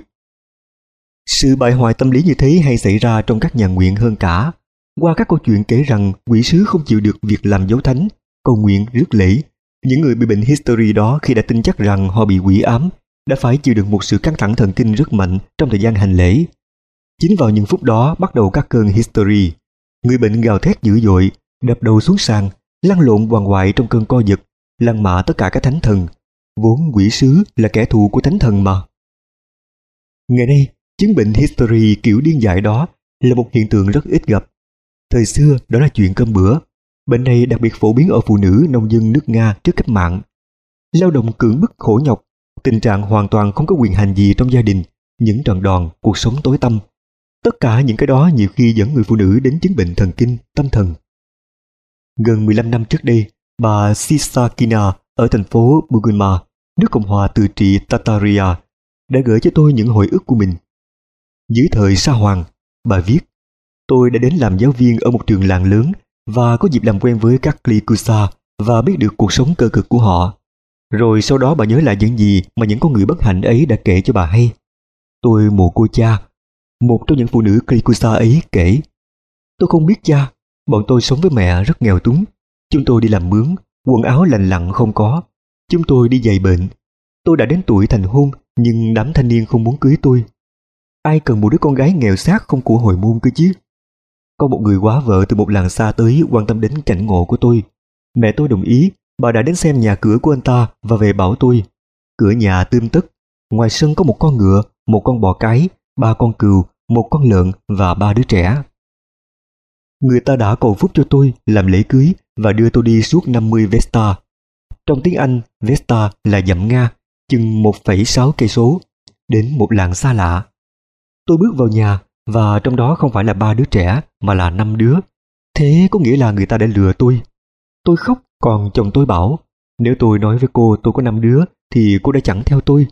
Speaker 1: Sự bại hoại tâm lý như thế hay xảy ra trong các nhà nguyện hơn cả. Qua các câu chuyện kể rằng quỷ sứ không chịu được việc làm dấu thánh, cầu nguyện, rước lễ, những người bị bệnh history đó khi đã tin chắc rằng họ bị quỷ ám đã phải chịu đựng một sự căng thẳng thần kinh rất mạnh trong thời gian hành lễ. Chính vào những phút đó bắt đầu các cơn history. Người bệnh gào thét dữ dội, đập đầu xuống sàn, lăn lộn quằn quại trong cơn co giật, lăng mạ tất cả các thánh thần. Vốn quỷ sứ là kẻ thù của thánh thần mà. Ngày nay, chứng bệnh history kiểu điên dại đó là một hiện tượng rất ít gặp. Thời xưa đó là chuyện cơm bữa. Bệnh này đặc biệt phổ biến ở phụ nữ nông dân nước Nga trước cách mạng. Lao động cưỡng bức khổ nhọc, tình trạng hoàn toàn không có quyền hành gì trong gia đình, những trận đòn, cuộc sống tối tăm. Tất cả những cái đó nhiều khi dẫn người phụ nữ đến chứng bệnh thần kinh, tâm thần. Gần 15 năm trước đây, bà Sisakina ở thành phố Buguma, nước Cộng hòa tự trị Tataria, đã gửi cho tôi những hồi ức của mình. Dưới thời Sa Hoàng, bà viết, tôi đã đến làm giáo viên ở một trường làng lớn và có dịp làm quen với các Klikusa và biết được cuộc sống cơ cực của họ. Rồi sau đó bà nhớ lại những gì mà những con người bất hạnh ấy đã kể cho bà hay. Tôi mồ côi cha. Một trong những phụ nữ Klikusa ấy kể, tôi không biết cha, bọn tôi sống với mẹ rất nghèo túng. Chúng tôi đi làm mướn, quần áo lành lặn không có. Chúng tôi đi giày bệnh. Tôi đã đến tuổi thành hôn, nhưng đám thanh niên không muốn cưới tôi. Ai cần một đứa con gái nghèo xác không của hồi môn cơ chứ. Có một người quá vợ từ một làng xa tới quan tâm đến cảnh ngộ của tôi. Mẹ tôi đồng ý, bà đã đến xem nhà cửa của anh ta và về bảo tôi. Cửa nhà tươm tất, ngoài sân có một con ngựa, một con bò cái, 3 con cừu, 1 con lợn và 3 đứa trẻ. Người ta đã cầu phúc cho tôi làm lễ cưới và đưa tôi đi suốt 50 Vesta. Trong tiếng Anh, Vesta là dặm Nga, chừng 1,6 cây số, đến một làng xa lạ. Tôi bước vào nhà, và trong đó không phải là 3 đứa trẻ mà là 5 đứa. Thế có nghĩa là người ta đã lừa tôi. Tôi khóc, còn chồng tôi bảo nếu tôi nói với cô tôi có 5 đứa thì cô đã chẳng theo tôi.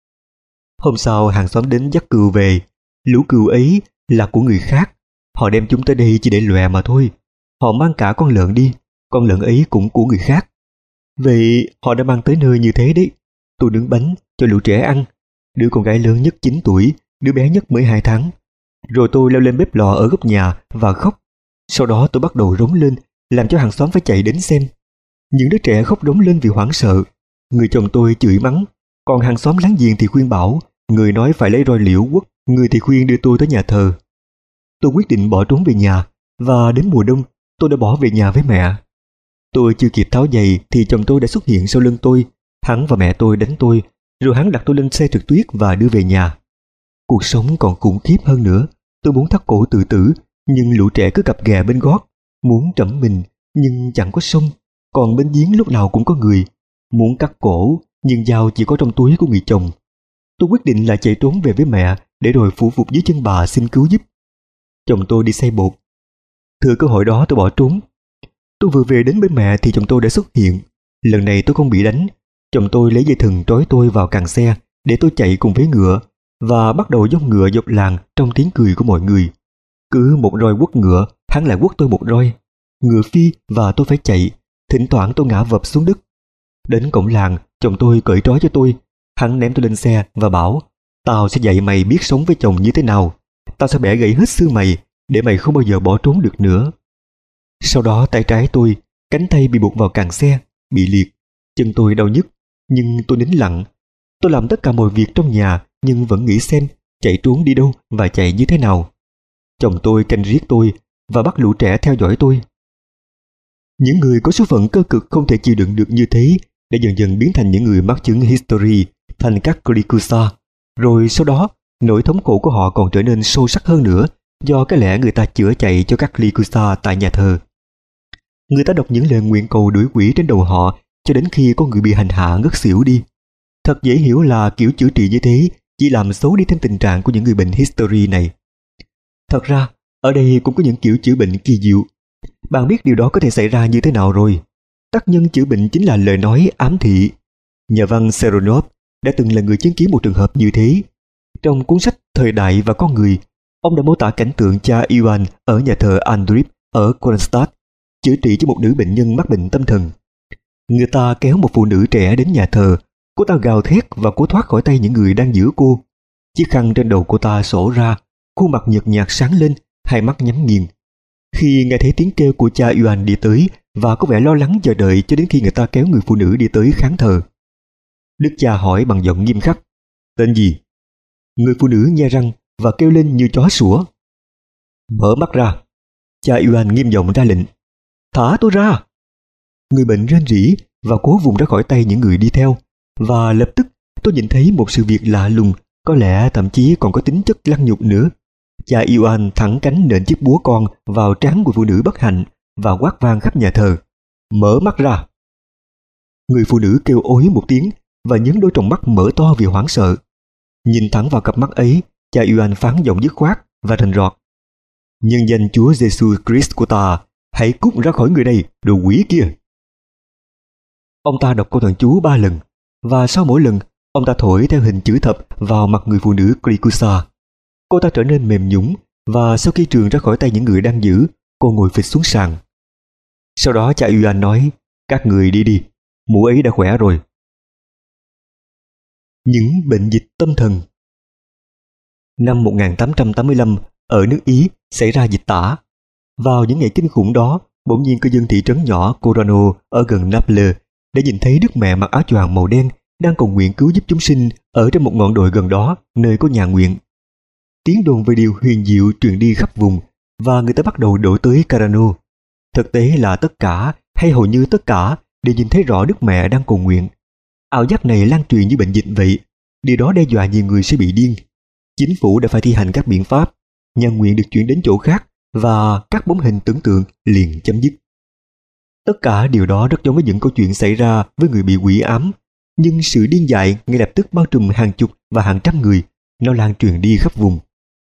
Speaker 1: Hôm sau hàng xóm đến dắt cừu về. Lũ cừu ấy là của người khác. Họ đem chúng tới đây chỉ để lòe mà thôi. Họ mang cả con lợn đi. Con lợn ấy cũng của người khác. Vậy họ đã mang tới nơi như thế đấy. Tôi nướng bánh cho lũ trẻ ăn. Đứa con gái lớn nhất 9 tuổi, đứa bé nhất mới 2 tháng. Rồi tôi leo lên bếp lò ở góc nhà và khóc. Sau đó tôi bắt đầu rống lên, làm cho hàng xóm phải chạy đến xem. Những đứa trẻ khóc rống lên vì hoảng sợ. Người chồng tôi chửi mắng, còn hàng xóm láng giềng thì khuyên bảo. Người nói phải lấy roi liễu quất, người thì khuyên đưa tôi tới nhà thờ. Tôi quyết định bỏ trốn về nhà, và đến mùa đông tôi đã bỏ về nhà với mẹ. Tôi chưa kịp tháo giày thì chồng tôi đã xuất hiện sau lưng tôi. Hắn và mẹ tôi đánh tôi, rồi hắn đặt tôi lên xe trượt tuyết và đưa về nhà. Cuộc sống còn khủng khiếp hơn nữa. Tôi muốn thắt cổ tự tử, nhưng lũ trẻ cứ cặp ghè bên gót. Muốn trẫm mình, nhưng chẳng có sông. Còn bên giếng lúc nào cũng có người. Muốn cắt cổ, nhưng dao chỉ có trong túi của người chồng. Tôi quyết định là chạy trốn về với mẹ, để rồi phủ phục dưới chân bà xin cứu giúp. Chồng tôi đi xay bột. Thừa cơ hội đó tôi bỏ trốn. Tôi vừa về đến bên mẹ thì chồng tôi đã xuất hiện. Lần này tôi không bị đánh. Chồng tôi lấy dây thừng trói tôi vào càng xe để tôi chạy cùng với ngựa, và bắt đầu dông ngựa dọc làng trong tiếng cười của mọi người. Cứ một roi quất ngựa, hắn lại quất tôi một roi. Ngựa phi và tôi phải chạy. Thỉnh thoảng tôi ngã vập xuống đất. Đến cổng làng, chồng tôi cởi trói cho tôi. Hắn ném tôi lên xe và bảo, tao sẽ dạy mày biết sống với chồng như thế nào. Tao sẽ bẻ gãy hết xương mày, để mày không bao giờ bỏ trốn được nữa. Sau đó tay trái tôi, cánh tay bị buộc vào càng xe, bị liệt. Chân tôi đau nhức, nhưng tôi nín lặng. Tôi làm tất cả mọi việc trong nhà, nhưng vẫn nghĩ xem chạy trốn đi đâu và chạy như thế nào. Chồng tôi canh riết tôi và bắt lũ trẻ theo dõi tôi. Những người có số phận cơ cực không thể chịu đựng được như thế để dần dần biến thành những người mắc chứng History, thành các Clicusa. Rồi sau đó, nỗi thống khổ của họ còn trở nên sâu sắc hơn nữa do cái lẽ người ta chữa chạy cho các Clicusa tại nhà thờ. Người ta đọc những lời nguyện cầu đuổi quỷ trên đầu họ cho đến khi có người bị hành hạ ngất xỉu đi. Thật dễ hiểu là kiểu chữa trị như thế chỉ làm xấu đi thêm tình trạng của những người bệnh History này. Thật ra, ở đây cũng có những kiểu chữa bệnh kỳ diệu. Bạn biết điều đó có thể xảy ra như thế nào rồi. Tác nhân chữa bệnh chính là lời nói ám thị. Nhà văn Seronov đã từng là người chứng kiến một trường hợp như thế. Trong cuốn sách Thời đại và con người, ông đã mô tả cảnh tượng cha Ivan ở nhà thờ Andrip ở Kronstadt chữa trị cho một nữ bệnh nhân mắc bệnh tâm thần. Người ta kéo một phụ nữ trẻ đến nhà thờ. Cô ta gào thét và cố thoát khỏi tay những người đang giữ cô. Chiếc khăn trên đầu cô ta xổ ra, khuôn mặt nhợt nhạt sáng lên, hai mắt nhắm nghiền. Khi nghe thấy tiếng kêu của cha Ivan đi tới và có vẻ lo lắng chờ đợi cho đến khi người ta kéo người phụ nữ đi tới khán thờ. Đức cha hỏi bằng giọng nghiêm khắc, tên gì? Người phụ nữ nhe răng và kêu lên như chó sủa. Mở mắt ra. Cha Ivan nghiêm giọng ra lệnh. Thả tôi ra. Người bệnh rên rỉ và cố vùng ra khỏi tay những người đi theo. Và lập tức tôi nhìn thấy một sự việc lạ lùng, có lẽ thậm chí còn có tính chất lăng nhục nữa. Cha Ivan thẳng cánh nện chiếc búa con vào trán của phụ nữ bất hạnh và quát vang khắp nhà thờ. Mở mắt ra. Người phụ nữ kêu ối một tiếng và nhấn đôi tròng mắt mở to vì hoảng sợ. Nhìn thẳng vào cặp mắt ấy, cha Ivan phán giọng dứt khoát và rành rọt. Nhân danh Chúa Giêsu Christ của ta, hãy cút ra khỏi người này, đồ quỷ kia. Ông ta đọc câu thần chú 3 lần, và sau mỗi lần, ông ta thổi theo hình chữ thập vào mặt người phụ nữ Clicusa. Cô ta trở nên mềm nhũn và sau khi trườn ra khỏi tay những người đang giữ, cô ngồi phịch xuống sàn. Sau đó cha Ivan nói, các người đi đi, mụ ấy đã khỏe rồi. Những bệnh dịch tâm thần. Năm 1885, ở nước Ý xảy ra dịch tả. Vào những ngày kinh khủng đó, bỗng nhiên cư dân thị trấn nhỏ Corano ở gần Naples đã nhìn thấy Đức Mẹ mặc áo choàng màu đen đang cầu nguyện cứu giúp chúng sinh ở trên một ngọn đồi gần đó, nơi có nhà nguyện. Tiếng đồn về điều huyền diệu truyền đi khắp vùng và người ta bắt đầu đổ tới Carano. Thực tế là tất cả, hay hầu như tất cả, đều nhìn thấy rõ Đức Mẹ đang cầu nguyện. Ảo giác này lan truyền như bệnh dịch vậy. Điều đó đe dọa nhiều người sẽ bị điên. Chính phủ đã phải thi hành các biện pháp. Nhà nguyện được chuyển đến chỗ khác và các bóng hình tưởng tượng liền chấm dứt. Tất cả điều đó rất giống với những câu chuyện xảy ra với người bị quỷ ám. Nhưng sự điên dại ngay lập tức bao trùm hàng chục và hàng trăm người. Nó lan truyền đi khắp vùng.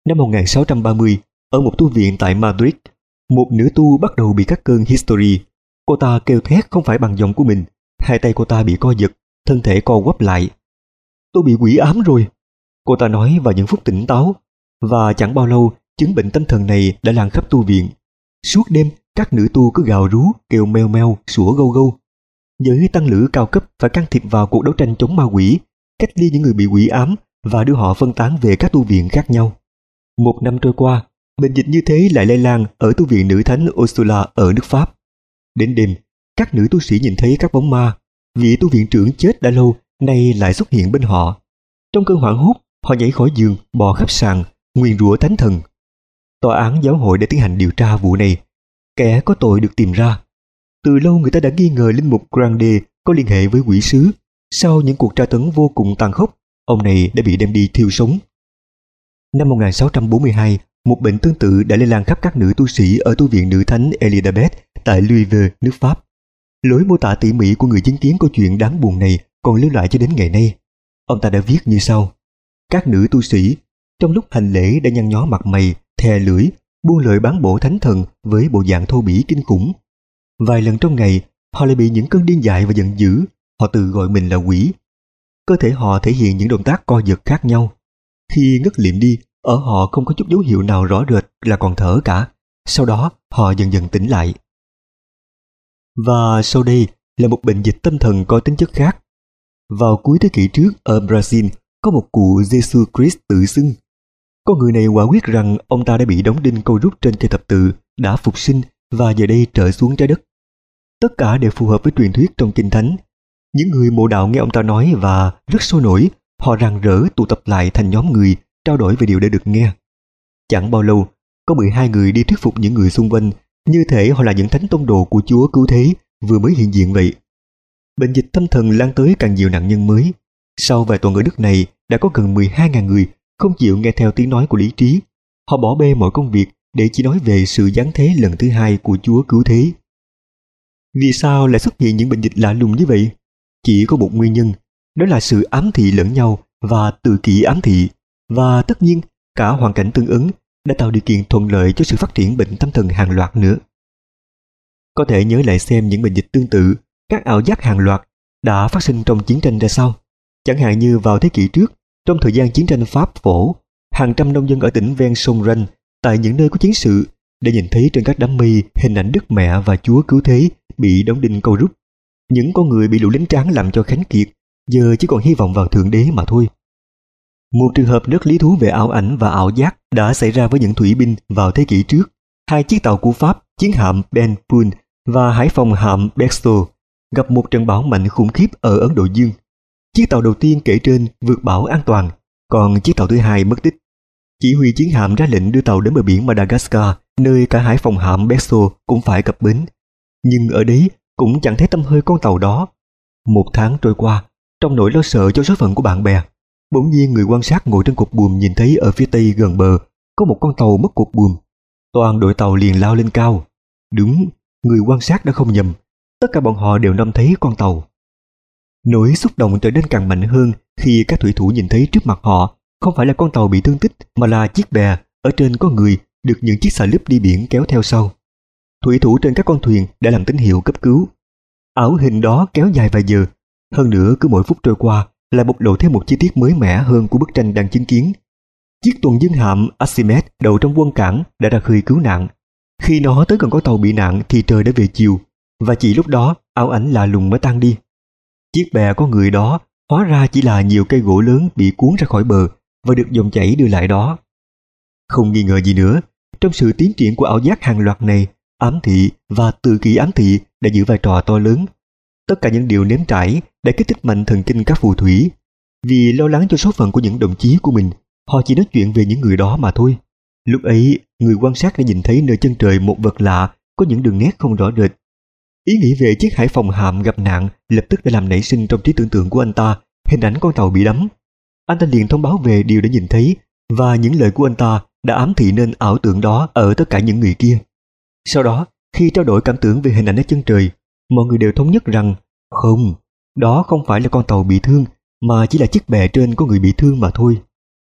Speaker 1: Năm 1630, ở một tu viện tại Madrid, một nữ tu bắt đầu bị các cơn hysteria. Cô ta kêu thét không phải bằng giọng của mình. Hai tay cô ta bị co giật, thân thể co quắp lại. Tôi bị quỷ ám rồi, cô ta nói vào những phút tỉnh táo. Và chẳng bao lâu, chứng bệnh tâm thần này đã lan khắp tu viện. Suốt đêm, các nữ tu cứ gào rú, kêu meo meo, sủa gâu gâu. Giới tăng lữ cao cấp phải can thiệp vào cuộc đấu tranh chống ma quỷ, cách ly những người bị quỷ ám và đưa họ phân tán về các tu viện khác nhau. Một năm trôi qua, bệnh dịch như thế lại lây lan ở tu viện nữ thánh Ursula ở nước Pháp. Đến đêm, các nữ tu sĩ nhìn thấy các bóng ma. Vị tu viện trưởng chết đã lâu nay lại xuất hiện bên họ. Trong cơn hoảng hốt, họ nhảy khỏi giường, bò khắp sàn, nguyền rủa thánh thần. Tòa án giáo hội đã tiến hành điều tra vụ này. Kẻ có tội được tìm ra. Từ lâu người ta đã nghi ngờ linh mục Grande có liên hệ với quỷ sứ. Sau những cuộc tra tấn vô cùng tàn khốc, ông này đã bị đem đi thiêu sống. Năm 1642, một bệnh tương tự đã lây lan khắp các nữ tu sĩ ở tu viện nữ thánh Elizabeth tại Louisville, nước Pháp. Lối mô tả tỉ mỉ của người chứng kiến câu chuyện đáng buồn này còn lưu lại cho đến ngày nay. Ông ta đã viết như sau: các nữ tu sĩ trong lúc hành lễ đã nhăn nhó mặt mày, thè lưỡi, buông lời bán bổ thánh thần với bộ dạng thô bỉ kinh khủng. Vài lần trong ngày, họ lại bị những cơn điên dại và giận dữ. Họ tự gọi mình là quỷ. Cơ thể họ thể hiện những động tác co giật khác nhau. Khi ngất liệm đi, ở họ không có chút dấu hiệu nào rõ rệt là còn thở cả. Sau đó, họ dần dần tỉnh lại. Và sau đây là một bệnh dịch tâm thần có tính chất khác. Vào cuối thế kỷ trước ở Brazil, có một cụ Jesus Christ tự xưng. Con người này quả quyết rằng ông ta đã bị đóng đinh câu rút trên cây thập tự, đã phục sinh và giờ đây trở xuống trái đất. Tất cả đều phù hợp với truyền thuyết trong Kinh Thánh. Những người mộ đạo nghe ông ta nói và rất sôi nổi, họ rạng rỡ tụ tập lại thành nhóm người, trao đổi về điều đã được nghe. Chẳng bao lâu, có 12 người đi thuyết phục những người xung quanh, như thể họ là những thánh tông đồ của Chúa cứu thế vừa mới hiện diện vậy. Bệnh dịch tâm thần lan tới càng nhiều nạn nhân mới. Sau vài tuần ở nước này, đã có gần 12.000 người không chịu nghe theo tiếng nói của lý trí. Họ bỏ bê mọi công việc để chỉ nói về sự giáng thế lần thứ hai của Chúa cứu thế. Vì sao lại xuất hiện những bệnh dịch lạ lùng như vậy? Chỉ có một nguyên nhân, đó là sự ám thị lẫn nhau và tự kỷ ám thị. Và tất nhiên, cả hoàn cảnh tương ứng đã tạo điều kiện thuận lợi cho sự phát triển bệnh tâm thần hàng loạt nữa. Có thể nhớ lại xem những bệnh dịch tương tự, các ảo giác hàng loạt đã phát sinh trong chiến tranh ra sao. Chẳng hạn như vào thế kỷ trước, trong thời gian chiến tranh Pháp phổ, hàng trăm nông dân ở tỉnh ven sông Ranh, tại những nơi có chiến sự, đã nhìn thấy trên các đám mây hình ảnh Đức Mẹ và Chúa cứu thế bị đóng đinh câu rút. Những con người bị lũ lính tráng làm cho khánh kiệt, giờ chỉ còn hy vọng vào Thượng Đế mà thôi. Một trường hợp rất lý thú về ảo ảnh và ảo giác đã xảy ra với những thủy binh vào thế kỷ trước. Hai chiếc tàu của Pháp, chiến hạm Ben Pun và hải phòng hạm Bexto, gặp một trận bão mạnh khủng khiếp ở Ấn Độ Dương. Chiếc tàu đầu tiên kể trên vượt bão an toàn, còn chiếc tàu thứ hai mất tích. Chỉ huy chiến hạm ra lệnh đưa tàu đến bờ biển Madagascar, nơi cả hải phòng hạm Bexto cũng phải cập bến. Nhưng ở đấy cũng chẳng thấy tăm hơi con tàu đó. Một tháng trôi qua, trong nỗi lo sợ cho số phận của bạn bè, bỗng nhiên người quan sát ngồi trên cột buồm nhìn thấy ở phía tây gần bờ có một con tàu mất cột buồm. Toàn đội tàu liền lao lên cao. Đúng, người quan sát đã không nhầm, tất cả bọn họ đều trông thấy con tàu. Nỗi xúc động trở nên càng mạnh hơn khi các thủy thủ nhìn thấy trước mặt họ không phải là con tàu bị thương tích, mà là chiếc bè ở trên có người được những chiếc xà lúp đi biển kéo theo sau. Thủy thủ trên các con thuyền đã làm tín hiệu cấp cứu. Ảo hình đó kéo dài vài giờ, hơn nữa cứ mỗi phút trôi qua lại bộc lộ thêm một chi tiết mới mẻ hơn của bức tranh đang chứng kiến. Chiếc tuần dương hạm Archimedes đầu trong quân cảng đã ra khơi cứu nạn. Khi nó tới gần con tàu bị nạn thì trời đã về chiều, và chỉ lúc đó ảo ảnh lạ lùng mới tan đi. Chiếc bè có người đó hóa ra chỉ là nhiều cây gỗ lớn bị cuốn ra khỏi bờ và được dòng chảy đưa lại đó. Không nghi ngờ gì nữa, trong sự tiến triển của ảo giác hàng loạt này, ám thị và tự kỷ ám thị đã giữ vai trò to lớn. Tất cả những điều nếm trải đã kích thích mạnh thần kinh các phù thủy. Vì lo lắng cho số phận của những đồng chí của mình, họ chỉ nói chuyện về những người đó mà thôi. Lúc ấy, người quan sát đã nhìn thấy nơi chân trời một vật lạ có những đường nét không rõ rệt. Ý nghĩ về chiếc hải phòng hạm gặp nạn lập tức đã làm nảy sinh trong trí tưởng tượng của anh ta hình ảnh con tàu bị đắm. Anh ta liền thông báo về điều đã nhìn thấy, và những lời của anh ta đã ám thị nên ảo tưởng đó ở tất cả những người kia. Sau đó, khi trao đổi cảm tưởng về hình ảnh ở chân trời, mọi người đều thống nhất rằng không, đó không phải là con tàu bị thương, mà chỉ là chiếc bè trên có người bị thương mà thôi.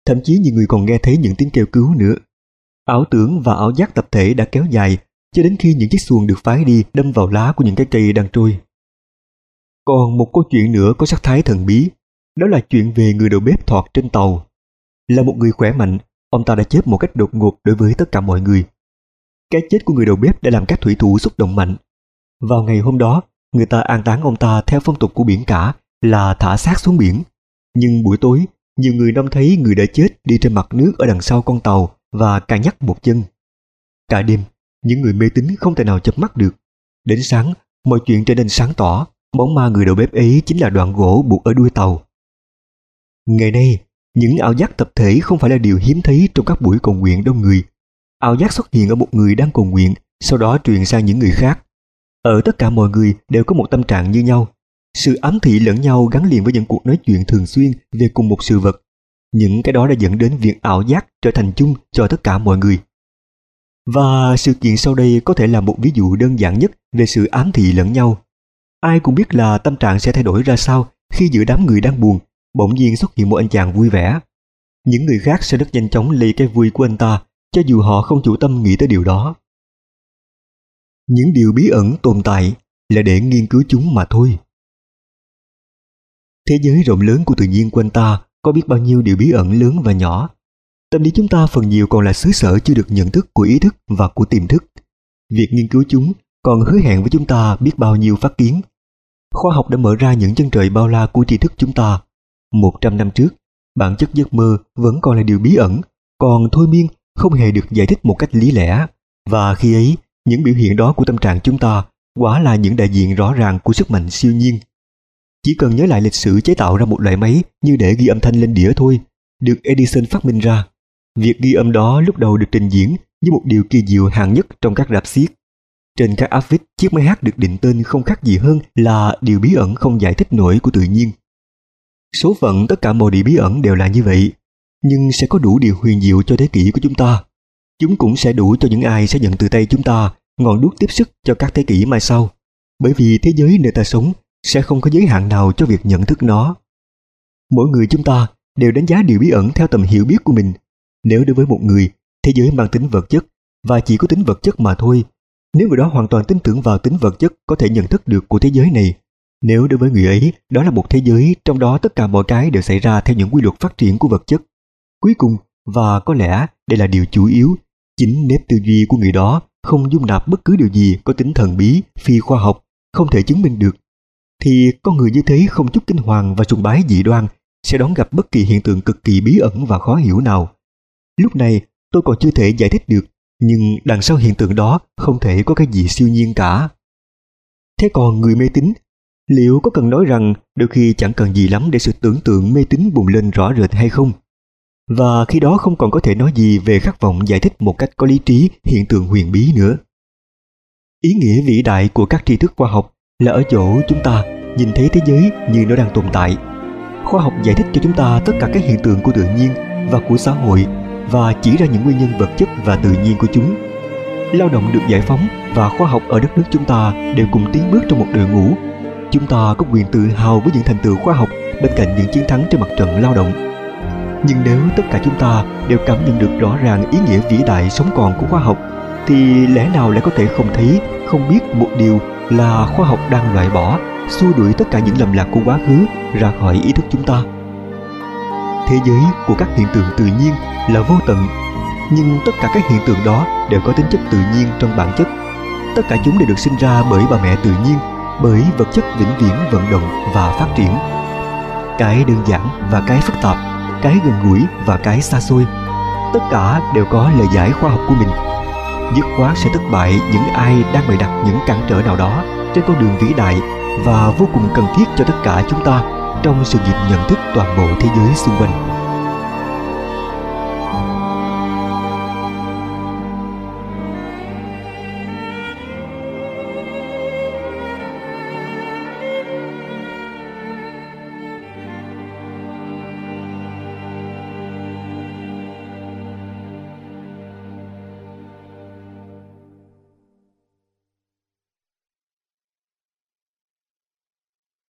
Speaker 1: Thậm chí nhiều người còn nghe thấy những tiếng kêu cứu nữa. Ảo tưởng và ảo giác tập thể đã kéo dài cho đến khi những chiếc xuồng được phái đi đâm vào lá của những cái cây đang trôi. Còn một câu chuyện nữa có sắc thái thần bí, đó là chuyện về người đầu bếp Thọt trên tàu. Là một người khỏe mạnh, ông ta đã chết một cách đột ngột đối với tất cả mọi người. Cái chết của người đầu bếp đã làm các thủy thủ xúc động mạnh. Vào ngày hôm đó, người ta an táng ông ta theo phong tục của biển cả là thả xác xuống biển. Nhưng buổi tối, nhiều người trông thấy người đã chết đi trên mặt nước ở đằng sau con tàu và cài nhắc một chân. Cả đêm, những người mê tín không thể nào chợp mắt được. Đến sáng, mọi chuyện trở nên sáng tỏ. Bóng ma người đầu bếp ấy chính là đoạn gỗ buộc ở đuôi tàu. Ngày nay, những ảo giác tập thể không phải là điều hiếm thấy trong các buổi cầu nguyện đông người. Ảo giác xuất hiện ở một người đang cầu nguyện, sau đó truyền sang những người khác. Ở tất cả mọi người đều có một tâm trạng như nhau. Sự ám thị lẫn nhau gắn liền với những cuộc nói chuyện thường xuyên về cùng một sự vật. Những cái đó đã dẫn đến việc ảo giác trở thành chung cho tất cả mọi người. Và sự kiện sau đây có thể là một ví dụ đơn giản nhất về sự ám thị lẫn nhau. Ai cũng biết là tâm trạng sẽ thay đổi ra sao khi giữa đám người đang buồn, bỗng nhiên xuất hiện một anh chàng vui vẻ. Những người khác sẽ rất nhanh chóng lấy cái vui của anh ta, cho dù họ không chủ tâm nghĩ tới điều đó. Những điều bí ẩn tồn tại là để nghiên cứu chúng mà thôi. Thế giới rộng lớn của tự nhiên quanh ta có biết bao nhiêu điều bí ẩn lớn và nhỏ. Tâm lý chúng ta phần nhiều còn là xứ sở chưa được nhận thức của ý thức và của tiềm thức. Việc nghiên cứu chúng còn hứa hẹn với chúng ta biết bao nhiêu phát kiến. Khoa học đã mở ra những chân trời bao la của tri thức chúng ta. 100 năm trước, bản chất giấc mơ vẫn còn là điều bí ẩn, còn thôi miên không hề được giải thích một cách lý lẽ. Và khi ấy, những biểu hiện đó của tâm trạng chúng ta quả là những đại diện rõ ràng của sức mạnh siêu nhiên. Chỉ cần nhớ lại lịch sử chế tạo ra một loại máy như để ghi âm thanh lên đĩa thôi, được Edison phát minh ra. Việc ghi âm đó lúc đầu được trình diễn như một điều kỳ diệu hạng nhất trong các rạp xiếc. Trên các áp phích, chiếc máy hát được định tên không khác gì hơn là điều bí ẩn không giải thích nổi của tự nhiên. Số phận tất cả mọi điều bí ẩn đều là như vậy, nhưng sẽ có đủ điều huyền diệu cho thế kỷ của chúng ta. Chúng cũng sẽ đủ cho những ai sẽ nhận từ tay chúng ta ngọn đuốc tiếp sức cho các thế kỷ mai sau, bởi vì thế giới nơi ta sống sẽ không có giới hạn nào cho việc nhận thức nó. Mỗi người chúng ta đều đánh giá điều bí ẩn theo tầm hiểu biết của mình. Nếu đối với một người, thế giới mang tính vật chất và chỉ có tính vật chất mà thôi, nếu người đó hoàn toàn tin tưởng vào tính vật chất có thể nhận thức được của thế giới này, nếu đối với người ấy đó là một thế giới trong đó tất cả mọi cái đều xảy ra theo những quy luật phát triển của vật chất, cuối cùng, và có lẽ đây là điều chủ yếu, chính nếp tư duy của người đó không dung nạp bất cứ điều gì có tính thần bí, phi khoa học, không thể chứng minh được, thì con người như thế không chút kinh hoàng và sùng bái dị đoan sẽ đón gặp bất kỳ hiện tượng cực kỳ bí ẩn và khó hiểu nào. Lúc này tôi còn chưa thể giải thích được, nhưng đằng sau hiện tượng đó không thể có cái gì siêu nhiên cả. Thế còn người mê tín, liệu có cần nói rằng đôi khi chẳng cần gì lắm để sự tưởng tượng mê tín bùng lên rõ rệt hay không? Và khi đó không còn có thể nói gì về khát vọng giải thích một cách có lý trí hiện tượng huyền bí nữa. Ý nghĩa vĩ đại của các tri thức khoa học là ở chỗ chúng ta nhìn thấy thế giới như nó đang tồn tại. Khoa học giải thích cho chúng ta tất cả các hiện tượng của tự nhiên và của xã hội và chỉ ra những nguyên nhân vật chất và tự nhiên của chúng. Lao động được giải phóng và khoa học ở đất nước chúng ta đều cùng tiến bước trong một đội ngũ. Chúng ta có quyền tự hào với những thành tựu khoa học bên cạnh những chiến thắng trên mặt trận lao động. Nhưng nếu tất cả chúng ta đều cảm nhận được rõ ràng ý nghĩa vĩ đại sống còn của khoa học, thì lẽ nào lại có thể không thấy, không biết một điều là khoa học đang loại bỏ, xua đuổi tất cả những lầm lạc của quá khứ ra khỏi ý thức chúng ta. Thế giới của các hiện tượng tự nhiên là vô tận, nhưng tất cả các hiện tượng đó đều có tính chất tự nhiên trong bản chất. Tất cả chúng đều được sinh ra bởi bà mẹ tự nhiên, bởi vật chất vĩnh viễn vận động và phát triển. Cái đơn giản và cái phức tạp, cái gần gũi và cái xa xôi, tất cả đều có lời giải khoa học của mình. Dứt khoát sẽ thất bại những ai đang bày đặt những cản trở nào đó trên con đường vĩ đại và vô cùng cần thiết cho tất cả chúng ta trong sự nghiệp nhận thức toàn bộ thế giới xung quanh.